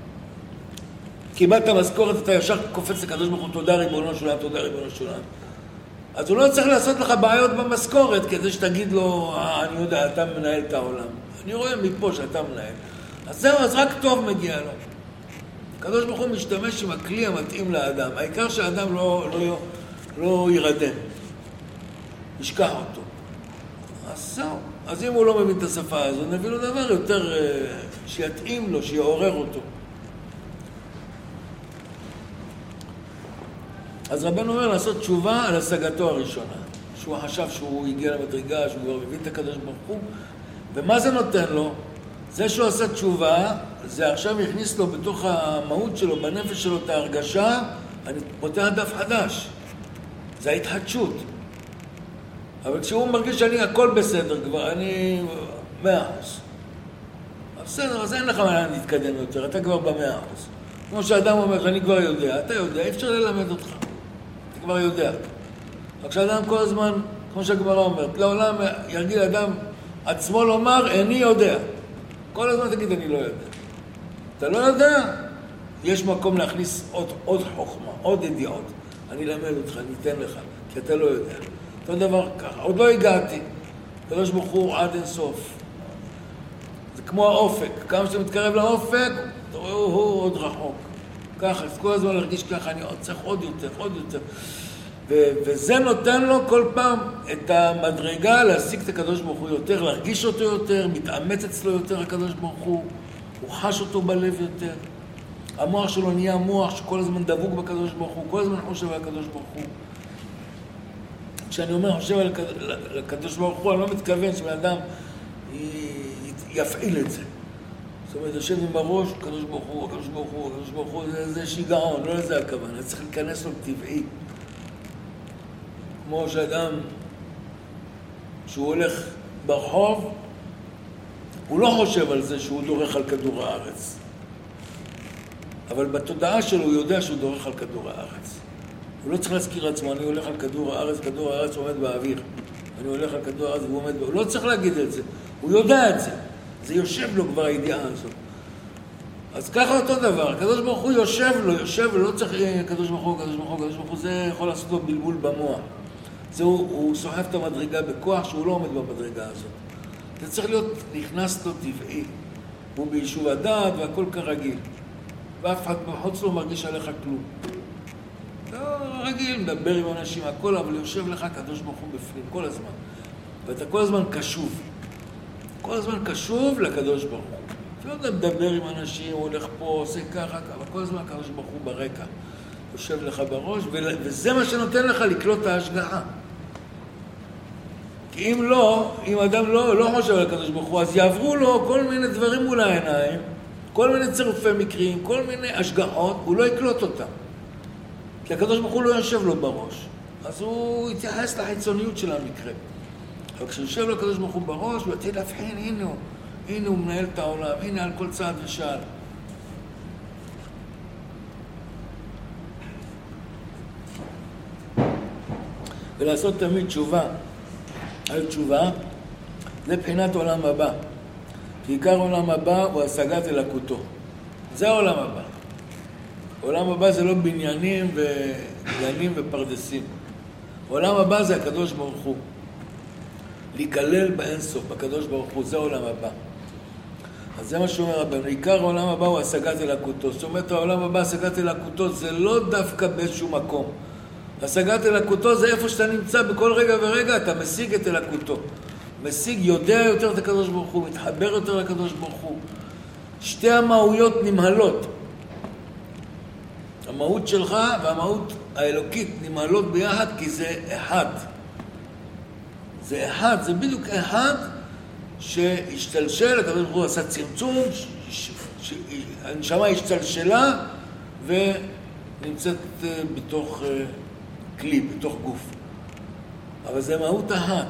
קיבלת משכורת, אתה ישר קופץ לקדוש ברוך הוא, תודה ריבונו של עולם, תודה ריבונו של עולם. אז הוא לא צריך לעשות לך בעיות במשכורת, כדי שתגיד לו, אני יודע, אתה מנהל את העולם. אני רואה מפה שאתה מנהל. אז זהו, אז רק טוב מגיע לו. הקדוש ברוך הוא משתמש עם הכלי המתאים לאדם. העיקר שהאדם לא ירדם. ישכח אותו. אז זהו. אז אם הוא לא מבין את השפה הזו, נביא לו דבר יותר שיתאים לו, שיעורר אותו. אז רבנו אומר לעשות תשובה על השגתו הראשונה. שהוא חשב שהוא הגיע למדרגה, שהוא כבר מבין את הקדוש ברוך הוא. ומה זה נותן לו? זה שהוא עשה תשובה, זה עכשיו הכניס לו בתוך המהות שלו, בנפש שלו, את ההרגשה, אני פותח דף חדש. זה ההתחדשות. אבל כשהוא מרגיש שאני הכל בסדר כבר, אני 100%. בסדר, אז אין לך מה להתקדם יותר, אתה כבר ב100%. כמו שאדם אומר, אני כבר יודע, אתה יודע, אי אפשר ללמד אותך. אתה כבר יודע. רק שאדם כל הזמן, כמו שהגמרא אומרת, לעולם ירגיל אדם עצמו לומר, איני יודע. כל הזמן תגיד, אני לא יודע. אתה לא יודע, יש מקום להכניס עוד חוכמה, עוד ידיעות. אני אלמד אותך, אני אתן לך, כי אתה לא יודע. אותו דבר ככה, עוד לא הגעתי. הקדוש ברוך הוא עד אין סוף. זה כמו האופק. כמה שאתה מתקרב לאופק, אתה רואה, הוא עוד רחוק. ככה, אז כל הזמן להרגיש ככה, אני צריך עוד יותר, עוד יותר. וזה נותן לו כל פעם את המדרגה להשיג את הקדוש ברוך הוא יותר, להרגיש אותו יותר, מתאמץ אצלו יותר הקדוש ברוך הוא חש אותו בלב יותר. המוח שלו נהיה מוח שכל הזמן דבוק בקדוש ברוך הוא, כל הזמן חושב על הקדוש ברוך הוא. כשאני אומר חושב על הקדוש ברוך הוא, אני לא מתכוון שבאדם יפעיל את זה. זאת אומרת, יושב עם הראש, הקדוש ברוך הוא, הקדוש ברוך הוא, הקדוש ברוך הוא, זה שיגעון, לא לזה הכוונה, צריך להיכנס לו טבעי. כמו שאדם, שהוא הולך ברחוב, הוא לא חושב על זה שהוא דורך על כדור הארץ. אבל בתודעה שלו הוא יודע שהוא דורך על כדור הארץ. הוא לא צריך להזכיר עצמו, אני הולך על כדור הארץ, כדור הארץ עומד באוויר. אני הולך על כדור הארץ והוא עומד באוויר. הוא לא צריך להגיד את זה, הוא יודע את זה. זה יושב לו כבר הידיעה הזאת. אז ככה אותו דבר, הקדוש ברוך הוא יושב ולא צריך קדוש ברוך הוא, קדוש ברוך הוא, קדוש ברוך הוא, זה יכול לעשות לו בלבול במוח. זה הוא סוחב את המדרגה בכוח שהוא לא עומד במדרגה הזאת. זה צריך להיות נכנס לו טבעי. הוא ביישוב הדעת והכל כרגיל. ואף אחד בחוץ לא מרגיש עליך כלום. אתה רגיל, מדבר עם אנשים, הכל, אבל יושב לך קדוש ברוך הוא בפנים, כל הזמן. ואתה כל הזמן קשוב. כל הזמן קשוב לקדוש ברוך הוא. אתה לא מדבר עם אנשים, הוא הולך פה, עושה ככה, אבל כל הזמן הקדוש ברוך הוא ברקע. יושב לך בראש, וזה מה שנותן לך לקלוט את ההשגחה. כי אם לא, אם אדם לא חושב על הקדוש ברוך הוא, אז יעברו לו כל מיני דברים מול העיניים, כל מיני צירופי מקרים, כל מיני השגחות, הוא לא יקלוט אותם. כי הקדוש ברוך הוא לא יושב לו בראש. אז הוא יתייחס לחיצוניות של המקרה. אבל כשיושב לו הקדוש ברוך הוא בראש, הוא יתחיל להבחין, הנה הוא מנהל את העולם, הנה על כל צעד ושעל. ולעשות תמיד תשובה על תשובה, זה בחינת עולם הבא. כי עיקר עולם הבא הוא השגת אלוקותו. זה העולם הבא. עולם הבא זה לא בניינים וגנים ופרדסים. עולם הבא זה הקדוש ברוך הוא. להיכלל באינסוף, בקדוש ברוך הוא, זה עולם הבא. אז זה מה שאומר רבנו, עיקר העולם הבא הוא השגת אלוקותו. זאת אומרת, העולם הבא, השגת אלוקותו, זה לא דווקא באיזשהו מקום. השגת אלוקותו זה איפה שאתה נמצא בכל רגע ורגע, אתה משיג את אלוקותו. משיג, יודע יותר את הקדוש ברוך הוא, מתחבר יותר לקדוש ברוך הוא. שתי המהויות נמהלות. המהות שלך והמהות האלוקית נמהלות ביחד כי זה אחד. זה אחד, זה בדיוק אחד שהשתלשל, הקדוש ברוך הוא עשה צמצום, הנשמה השתלשלה ונמצאת בתוך כלי, בתוך גוף. אבל זה מהות אחת.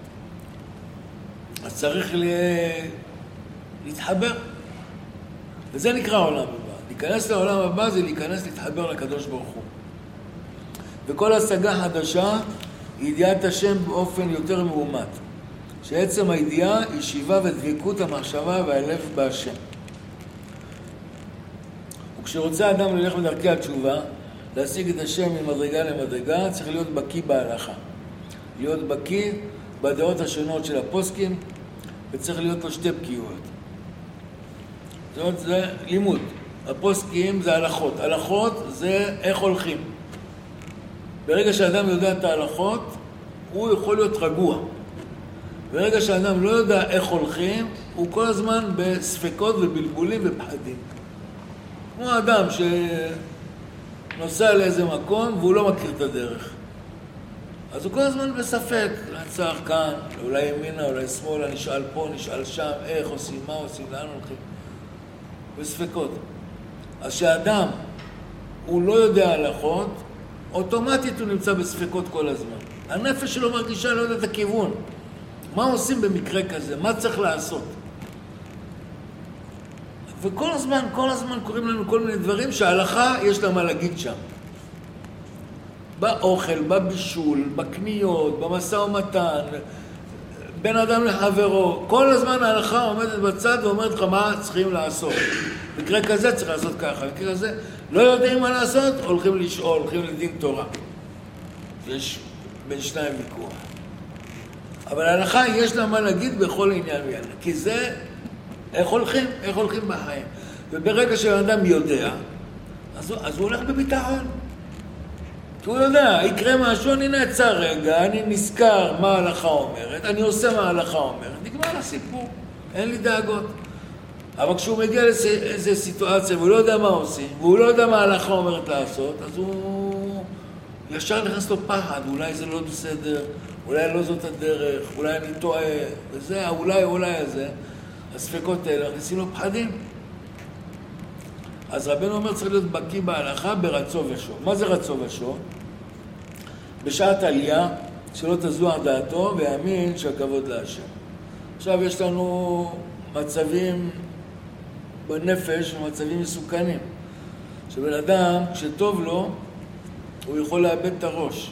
אז צריך להתחבר. וזה נקרא העולם הבא. להיכנס לעולם הבא זה להיכנס להתחבר לקדוש ברוך הוא. וכל השגה חדשה היא ידיעת השם באופן יותר מאומת. שעצם הידיעה היא שיבה ודבקות המחשבה והלב בהשם. וכשרוצה אדם ללך בדרכי התשובה, להשיג את השם ממדרגה למדרגה, צריך להיות בקיא בהלכה. להיות בקיא בדעות השונות של הפוסקים, וצריך להיות לו שתי בקיאות. זאת אומרת, זה לימוד. הפוסקים זה הלכות. הלכות זה איך הולכים. ברגע שאדם יודע את ההלכות, הוא יכול להיות רגוע. ברגע שאדם לא יודע איך הולכים, הוא כל הזמן בספקות ובלבולים ופחדים. כמו אדם שנוסע לאיזה מקום והוא לא מכיר את הדרך. אז הוא כל הזמן בספק, נצח כאן, אולי ימינה, אולי שמאלה, נשאל פה, נשאל שם, איך עושים, מה עושים, לאן הולכים. בספקות. אז שאדם הוא לא יודע הלכות, אוטומטית הוא נמצא בספקות כל הזמן. הנפש שלו מרגישה לא יודע את הכיוון. מה עושים במקרה כזה? מה צריך לעשות? וכל הזמן קוראים לנו כל מיני דברים שההלכה יש לה מה להגיד שם. באוכל, בבישול, בקניות, במשא ומתן, בין אדם לחברו. כל הזמן ההלכה עומדת בצד ואומרת לך מה צריכים לעשות. במקרה כזה צריך לעשות ככה, במקרה כזה לא יודעים מה לעשות, הולכים לשאול, הולכים לדין תורה. יש בין שניים ויכוח. אבל ההלכה יש לה מה להגיד בכל עניין ועניין. כי זה איך הולכים בחיים. וברגע שהאדם יודע, אז הוא הולך בביטחון. כי הוא יודע, יקרה משהו, אני נעצר רגע, אני נזכר מה ההלכה אומרת, אני עושה מה ההלכה אומרת, נגמר הסיפור, אין לי דאגות. אבל כשהוא מגיע לאיזו סיטואציה והוא לא יודע מה עושים, והוא לא יודע מה ההלכה אומרת לעשות, אז הוא ישר נכנס לו פחד, אולי זה לא בסדר, אולי לא זאת הדרך, אולי אני טועה, וזה, אולי הזה, הספקות האלה, נכנסים לו פחדים. אז רבנו אומר צריך להיות בקיא בהלכה ברצו ושוב. מה זה רצו ושוב? בשעת עלייה שלא תזוח דעתו ויאמין שהכבוד להשם. עכשיו יש לנו מצבים בנפש ומצבים מסוכנים. שבן אדם כשטוב לו הוא יכול לאבד את הראש.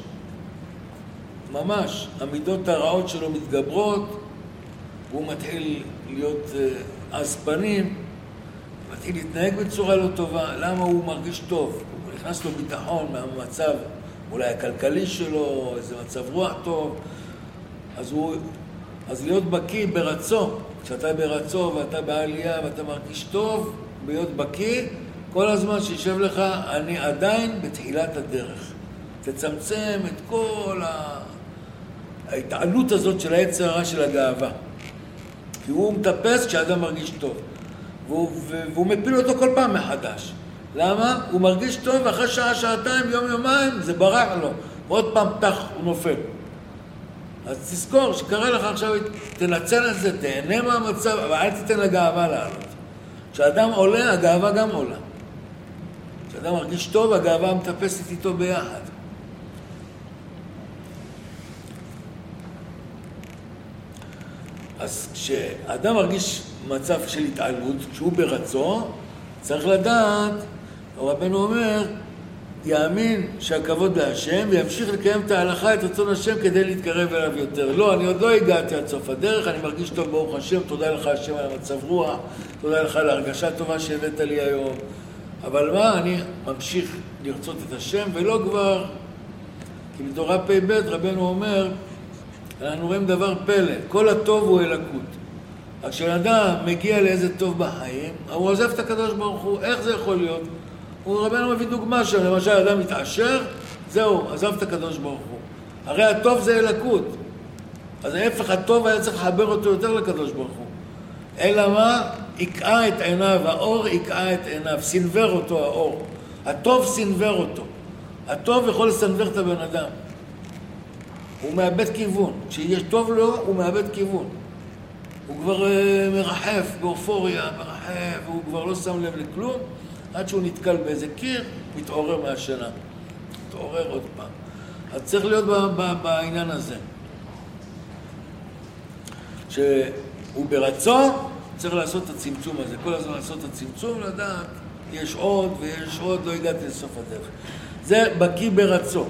ממש, המידות הרעות שלו מתגברות, והוא מתחיל להיות עזפנים, מתחיל להתנהג בצורה לא טובה. למה הוא מרגיש טוב? הוא נכנס לו ביטחון מהמצב, אולי הכלכלי שלו, איזה מצב רוח טוב. אז להיות בקיא ברצו, כשאתה ברצו ואתה בעלייה ואתה מרגיש טוב, להיות בקיא, כל הזמן שישב לך, אני עדיין בתחילת הדרך. תצמצם את כל ההתעלות הזאת של היצר הרע של הגאווה. כי הוא מטפס כשאדם מרגיש טוב. והוא מפיל אותו כל פעם מחדש. למה? הוא מרגיש טוב ואחרי שעה, שעתיים, יום, יומיים, זה ברח לו. ועוד פעם פתח, הוא נופל. אז תזכור שקרה לך עכשיו, תנצל את זה, תהנה מהמצב, אבל אל תיתן לגאווה לעלות. כשאדם עולה, הגאווה גם עולה. כשאדם מרגיש טוב, הגאווה מטפסת איתו ביחד. אז כשאדם מרגיש מצב של התעלות, כשהוא ברצון, צריך לדעת, רבנו אומר, יאמין שהכבוד להשם וימשיך לקיים את ההלכה, את רצון השם כדי להתקרב אליו יותר. לא, אני עוד לא הגעתי עד סוף הדרך, אני מרגיש טוב ברוך השם, תודה לך השם על המצב רוח, תודה לך על ההרגשה טובה שהבאת לי היום. אבל מה, אני ממשיך לרצות את השם ולא כבר, כי בתורה פ"ב רבנו אומר, אנחנו רואים דבר פלא, כל הטוב הוא אלוקות. רק כשאדם מגיע לאיזה טוב בחיים, הוא עוזב את הקדוש ברוך הוא, איך זה יכול להיות? רבנו מביא דוגמה שם, למשל אדם מתעשר, זהו, עזב את הקדוש ברוך הוא. הרי הטוב זה אלוקות. אז ההפך הטוב היה צריך לחבר אותו יותר לקדוש ברוך הוא. אלא מה? יקעה את עיניו, האור יקעה את עיניו, סנבר אותו האור. הטוב סנבר אותו. הטוב יכול לסנבר את הבן אדם. הוא מאבד כיוון. כשיש טוב לו, הוא מאבד כיוון. הוא כבר מרחף באופוריה, מרחף, והוא כבר לא שם לב לכלום, עד שהוא נתקל באיזה קיר, מתעורר מהשינה. מתעורר עוד פעם. אז צריך להיות בעניין הזה. שהוא ברצון, צריך לעשות את הצמצום הזה. כל הזמן לעשות את הצמצום, לדעת, יש עוד ויש עוד, לא הגעתי לסוף הדרך. זה בקיא ברצון.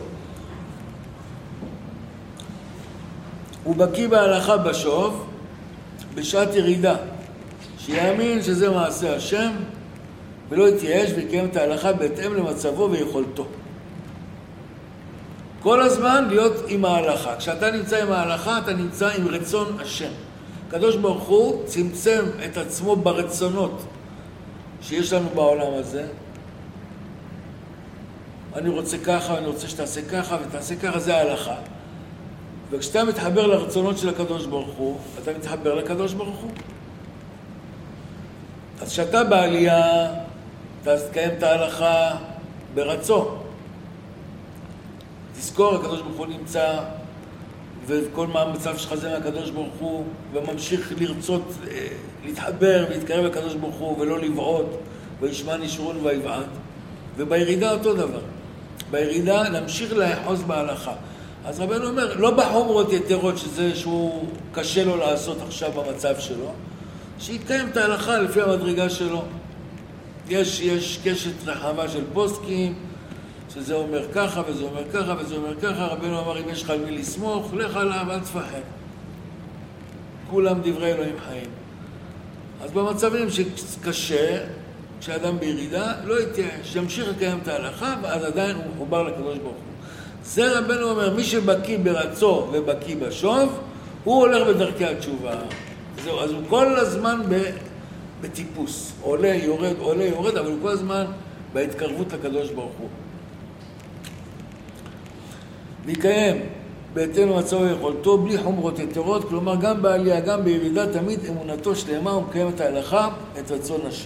הוא בקיא בהלכה בשוב, בשעת ירידה, שיאמין שזה מעשה השם, ולא יתייאש ויקיים את ההלכה בהתאם למצבו ויכולתו. כל הזמן להיות עם ההלכה. כשאתה נמצא עם ההלכה, אתה נמצא עם רצון השם. הקדוש ברוך הוא צמצם את עצמו ברצונות שיש לנו בעולם הזה. אני רוצה ככה, אני רוצה שתעשה ככה ותעשה ככה, זה ההלכה. וכשאתה מתחבר לרצונות של הקדוש ברוך הוא, אתה מתחבר לקדוש ברוך הוא. אז כשאתה בעלייה, אתה תקיים את ההלכה ברצון. תזכור, הקדוש ברוך הוא נמצא, וכל מה המצב שלך זה מהקדוש ברוך הוא, וממשיך לרצות, להתחבר ולהתקרב לקדוש ברוך הוא, ולא לבעוד, וישמע נשרון ויבעט. ובירידה אותו דבר. בירידה להמשיך לאחוז בהלכה. אז רבנו אומר, לא בחומרות יתרות שזה שהוא קשה לו לעשות עכשיו במצב שלו, שיתקיים את ההלכה לפי המדרגה שלו. יש קשת רחבה של פוסקים, שזה אומר ככה וזה אומר ככה וזה אומר ככה. רבנו אמר, אם יש לך על מי לסמוך, לך עליו, אל תפחד. כולם דברי אלוהים חיים. אז במצבים שקשה, כשאדם בירידה, לא יתייאש, ימשיך לקיים את ההלכה, ואז עדיין הוא מחובר לקדוש ברוך הוא. זה רבנו אומר, מי שבקיא ברצו ובקיא בשוב, הוא הולך בדרכי התשובה. זהו, אז הוא כל הזמן בטיפוס. עולה, יורד, עולה, יורד, אבל הוא כל הזמן בהתקרבות לקדוש ברוך הוא. ויקיים בהתאם למצבו ויכולתו, בלי חומרות יתרות, כלומר גם בעלייה, גם בירידה, תמיד אמונתו שלמה, הוא מקיים את ההלכה, את רצון השם.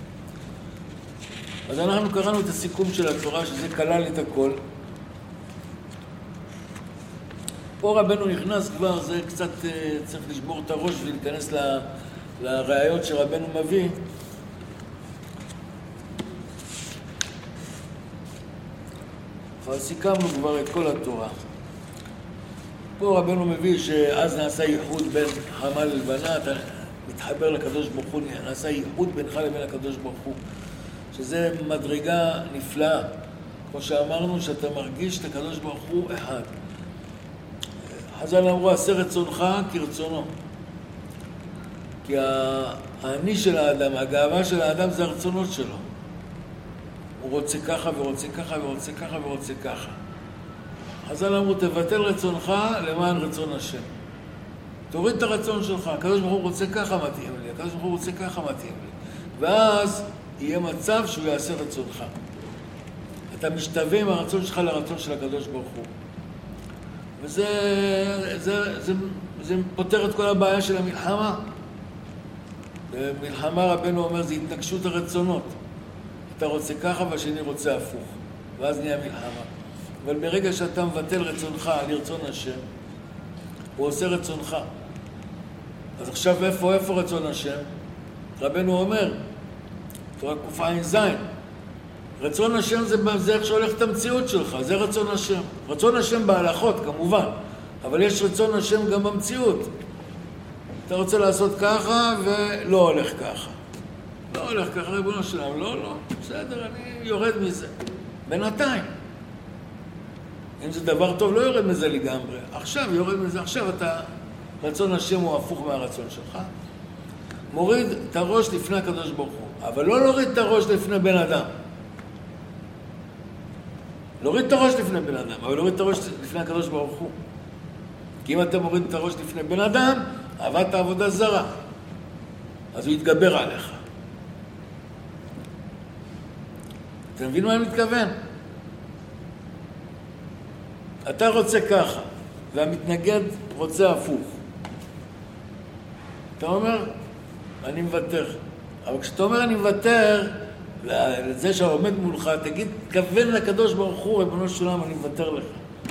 אז אנחנו קראנו את הסיכום של התורה, שזה כלל את הכל. פה רבנו נכנס כבר, זה קצת צריך לשבור את הראש ולהיכנס לראיות שרבנו מביא. אבל סיכמנו כבר את כל התורה. פה רבנו מביא שאז נעשה ייחוד בין חמה ללבנה, אתה מתחבר לקדוש ברוך הוא, נעשה ייחוד בינך לבין הקדוש ברוך הוא, שזה מדרגה נפלאה. כמו שאמרנו, שאתה מרגיש את הקדוש ברוך הוא אחד. חז"ל אמרו, עשה רצונך כרצונו. כי האני של האדם, הגאווה של האדם זה הרצונות שלו. הוא רוצה ככה ורוצה ככה ורוצה ככה ורוצה ככה. חז"ל אמרו, תבטל רצונך למען רצון השם. תוריד את הרצון שלך. הקדוש ברוך הוא רוצה ככה מתאים לי, הקדוש ברוך הוא רוצה ככה מתאים לי. ואז יהיה מצב שהוא יעשה רצונך. אתה משתווה עם הרצון שלך לרצון של הקדוש ברוך הוא. וזה פותר את כל הבעיה של המלחמה. במלחמה רבנו אומר, זה התנגשות הרצונות. אתה רוצה ככה והשני רוצה הפוך. ואז נהיה מלחמה. אבל ברגע שאתה מבטל רצונך לרצון השם, הוא עושה רצונך. אז עכשיו איפה רצון השם? רבנו אומר, תורה קע"ז, רצון השם זה איך שהולך את המציאות שלך, זה רצון השם. רצון השם בהלכות כמובן, אבל יש רצון השם גם במציאות. אתה רוצה לעשות ככה ולא הולך ככה. לא הולך ככה, ריבונו שלנו, לא, בסדר, אני יורד מזה. בינתיים. אם זה דבר טוב, לא יורד מזה לגמרי. עכשיו יורד מזה, עכשיו רצון השם הוא הפוך מהרצון שלך. מוריד את הראש לפני הקדוש ברוך הוא, אבל לא להוריד את הראש לפני בן אדם. להוריד את הראש לפני בן אדם, אבל להוריד את הראש לפני הקדוש ברוך הוא. כי אם אתה מוריד את הראש לפני בן אדם, עבדת עבודה זרה. אז הוא יתגבר עליך. אתה מבין מה אני מתכוון? אתה רוצה ככה, והמתנגד רוצה הפוך. אתה אומר, אני מוותר. אבל כשאתה אומר אני מוותר, לזה שעומד מולך, תגיד, כוון לקדוש ברוך הוא, ריבונו של עולם, אני מוותר לך.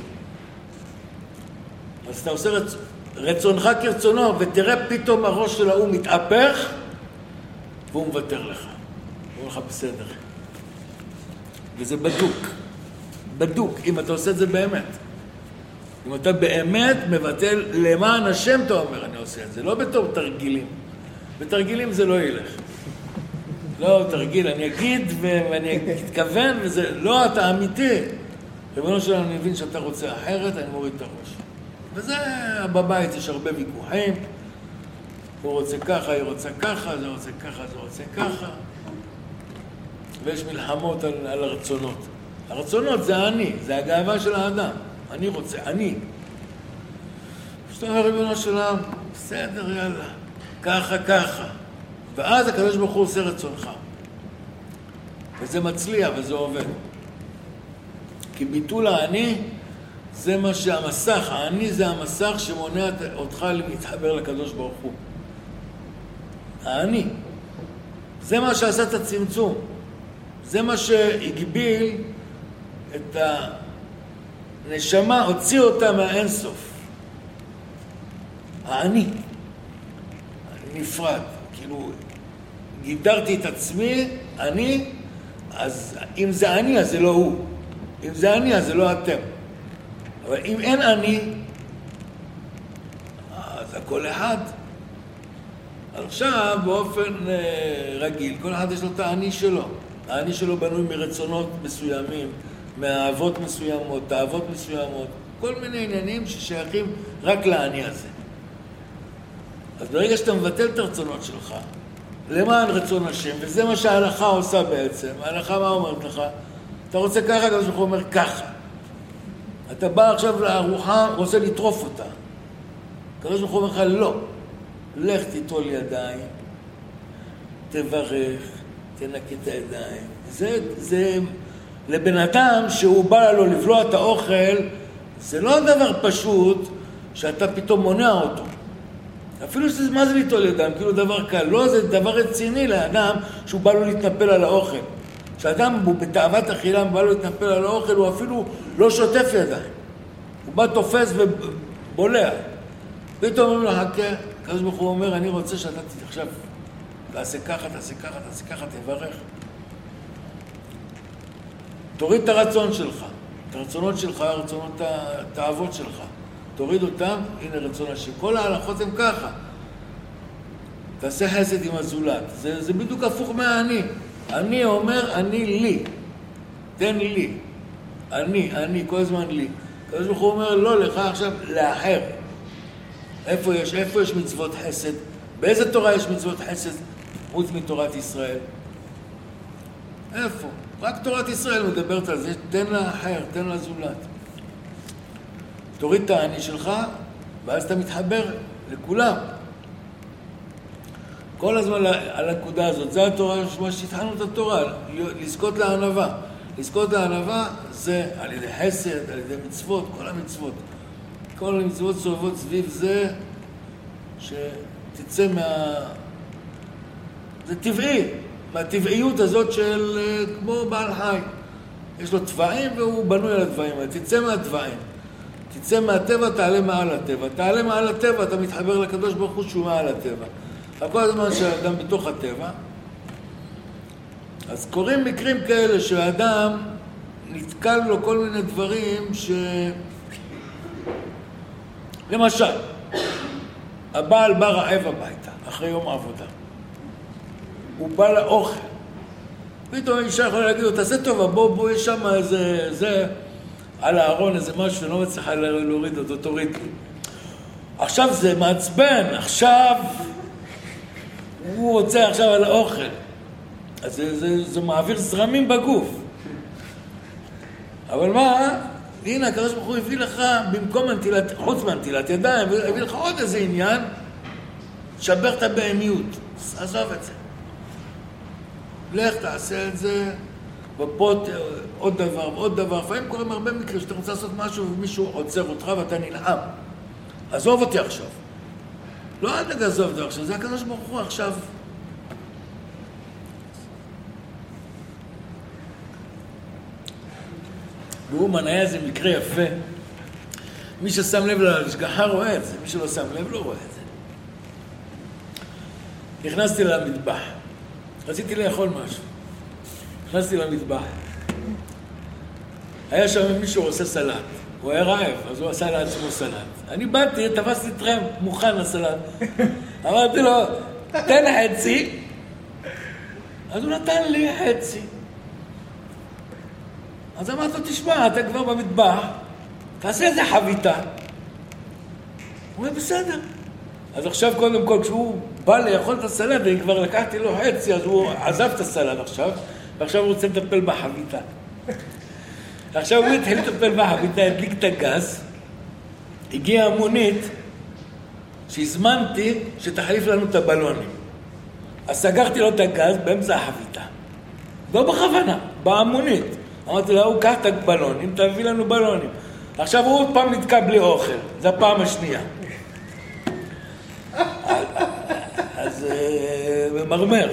אז אתה עושה רצונך כרצונו, ותראה פתאום הראש של ההוא מתהפך, והוא מוותר לך. הוא אומר לך בסדר. וזה בדוק. בדוק, אם אתה עושה את זה באמת. אם אתה באמת מבטל למען השם, אתה אומר, אני עושה את זה. לא בתור תרגילים. בתרגילים זה לא ילך. לא תרגיל, אני אגיד ואני אתכוון, וזה לא, אתה אמיתי. ריבונו שלנו, אני מבין שאתה רוצה אחרת, אני מוריד את הראש. וזה, בבית יש הרבה ויכוחים. הוא רוצה ככה, היא רוצה ככה, זה רוצה ככה, זה רוצה ככה. ויש מלחמות על הרצונות. הרצונות זה אני, זה הגאווה של האדם. אני רוצה, אני. שאתה אומר, ריבונו שלנו, בסדר, יאללה, ככה, ככה. ואז הקדוש ברוך הוא עושה רצונך. וזה מצליח וזה עובד. כי ביטול האני זה מה שהמסך, האני זה המסך שמונע אותך להתחבר לקדוש ברוך הוא. האני. זה מה שעשה את הצמצום. זה מה שהגביל את הנשמה, הוציא אותה מהאינסוף. האני. נפרד. כאילו, גידרתי את עצמי, אני, אז אם זה אני, אז זה לא הוא. אם זה אני, אז זה לא אתם. אבל אם אין אני, אז הכל אחד. עכשיו, באופן רגיל, כל אחד יש לו את האני שלו. האני שלו בנוי מרצונות מסוימים, מאהבות מסוימות, תאוות מסוימות, כל מיני עניינים ששייכים רק לאני הזה. אז ברגע שאתה מבטל את הרצונות שלך, למען רצון השם, וזה מה שההלכה עושה בעצם, ההלכה מה אומרת לך? אתה רוצה ככה, גם שאתה אומר ככה. אתה בא עכשיו לארוחה, רוצה לטרוף אותה. ככה שאתה אומר לך, לא. לך תיטול ידיים, תברך, תנקי את הידיים. זה לבן אדם שהוא בא לו לבלוע את האוכל, זה לא דבר פשוט שאתה פתאום מונע אותו. אפילו שזה, מה זה ליטול ידיים? כאילו דבר קל. לא, זה דבר רציני לאדם שהוא בא לו להתנפל על האוכל. כשאדם הוא בתאוות אכילה בא לו להתנפל על האוכל, הוא אפילו לא שוטף ידיים. הוא בא תופס ובולע. פתאום אומרים לו, חכה, הקדוש ברוך הוא אומר, אני רוצה שאתה עכשיו תעשה ככה, תעשה ככה, תעשה ככה, תברך. תוריד את הרצון שלך, את הרצונות שלך, הרצונות, את האהבות שלך. תוריד אותם, הנה רצון השם. כל ההלכות הם ככה. תעשה חסד עם הזולת. זה בדיוק הפוך מהאני. אני אומר, אני לי. תן לי. אני, כל הזמן לי. הקדוש ברוך הוא אומר, לא, לך עכשיו לאחר. איפה יש מצוות חסד? באיזה תורה יש מצוות חסד? חוץ מתורת ישראל. איפה? רק תורת ישראל מדברת על זה. תן לאחר, תן לזולת. תוריד את האני שלך, ואז אתה מתחבר לכולם. כל הזמן על הנקודה הזאת. זה התורה, מה שהתחלנו את התורה, לזכות לענווה. לזכות לענווה זה על ידי חסד, על ידי מצוות, כל המצוות. כל המצוות סובבות סביב זה שתצא זה טבעי, מהטבעיות הזאת של כמו בעל חי. יש לו טבעים והוא בנוי על הטבעים. תצא מהטבעים. תצא מהטבע, תעלה מעל הטבע. תעלה מעל הטבע, אתה מתחבר לקדוש ברוך הוא שהוא מעל הטבע. כל הזמן שהאדם בתוך הטבע. אז קוראים מקרים כאלה שהאדם נתקל לו כל מיני דברים למשל, הבעל בא רעב הביתה, אחרי יום העבודה. הוא בא לאוכל. פתאום האישה יכולה להגיד לו, תעשה טובה, בוא, יש שם איזה על הארון, איזה משהו שלא מצליחה להוריד אותו, תוריד לי. עכשיו זה מעצבן, עכשיו הוא רוצה עכשיו על האוכל. אז זה מעביר זרמים בגוף. אבל מה? הנה, הקדוש ברוך הוא הביא לך במקום חוץ מהנטילת ידיים, הביא לך עוד איזה עניין, שבר את הבהמיות. עזוב את זה. לך תעשה את זה ופה עוד דבר ועוד דבר. לפעמים קוראים הרבה מקרים שאתה רוצה לעשות משהו ומישהו עוצר אותך ואתה נלעם. עזוב אותי עכשיו. לא עד עזוב אותי עכשיו, זה הקדוש ברוך הוא עכשיו. באומן היה איזה מקרה יפה. מי ששם לב להשגחה רואה את זה, מי שלא שם לב לא רואה את זה. נכנסתי למטבח, רציתי לאכול משהו. נכנסתי למטבח. היה שם מישהו עושה סלט. הוא היה רעב, אז הוא עשה לעצמו סלט. אני באתי, תפסתי טרמפ מוכן לסלט. אמרתי לו, תן חצי. אז הוא נתן לי חצי. אז אמרתי לו, תשמע, אתה כבר במטבח, תעשה איזה חביתה. הוא אומר, בסדר. אז עכשיו קודם כל, כשהוא בא לאכול את הסלט, אני כבר לקחתי לו חצי, אז הוא עזב את הסלט עכשיו, ועכשיו הוא רוצה לטפל בחביתה. עכשיו הוא התחיל לטפל בחביתה, הדליק את הגז, הגיעה המונית שהזמנתי שתחליף לנו את הבלונים. אז סגרתי לו את הגז באמצע החביתה. לא בכוונה, בהמונית. אמרתי לו, הוא קח את הבלונים, תביא לנו בלונים. עכשיו הוא עוד פעם נתקע בלי אוכל, זו הפעם השנייה. אז ממרמר.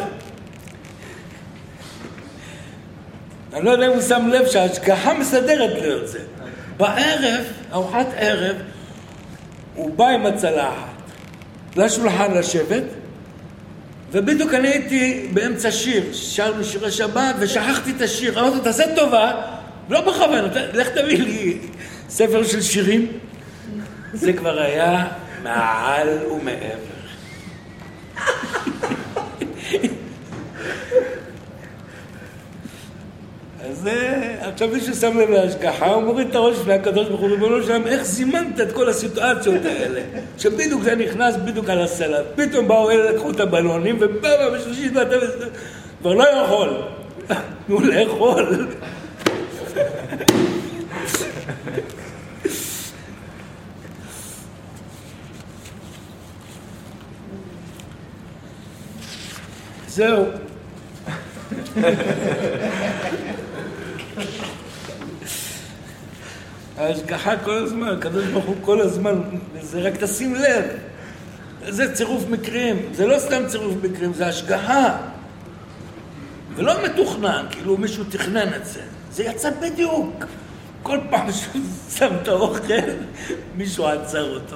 אני לא יודע אם הוא שם לב שההשגחה מסדרת לו את זה. בערב, ארוחת ערב, הוא בא עם הצלחת לשולחן לשבת, ובדיוק אני הייתי באמצע שיר, שרנו שירי שבת ושכחתי את השיר. אמרתי, תעשה טובה, לא בכוונה, לך תביא לי ספר של שירים. זה כבר היה מעל ומעבר. אז עכשיו מישהו שם לב להשגחה, הוא מוריד את הראש מהקדוש ברוך הוא ובנו שלהם, איך זימנת את כל הסיטואציות האלה? שבדיוק זה נכנס בדיוק על הסלט, פתאום באו אלה, לקחו את הבלונים, ובאו בשלישית ואתה כבר לא יכול. תנו לאכול. זהו. ההשגחה כל הזמן, הקדוש ברוך הוא כל הזמן, זה רק תשים לב. זה צירוף מקרים, זה לא סתם צירוף מקרים, זה השגחה. ולא מתוכנן, כאילו מישהו תכנן את זה. זה יצא בדיוק. כל פעם שהוא שם את האוכל, מישהו עצר אותו.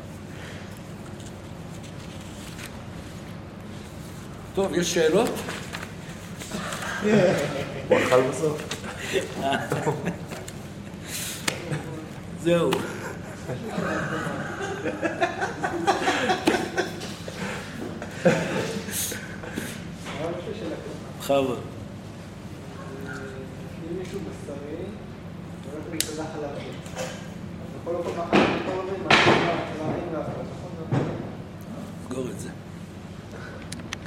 טוב, יש שאלות? הוא אכל בסוף. זהו. בכבוד. אם מישהו בשרי, הולך להתקדח על הרגל. אז בכל אופן, מה כל אומרים, מה להרים להפך, נכון? סגור את זה.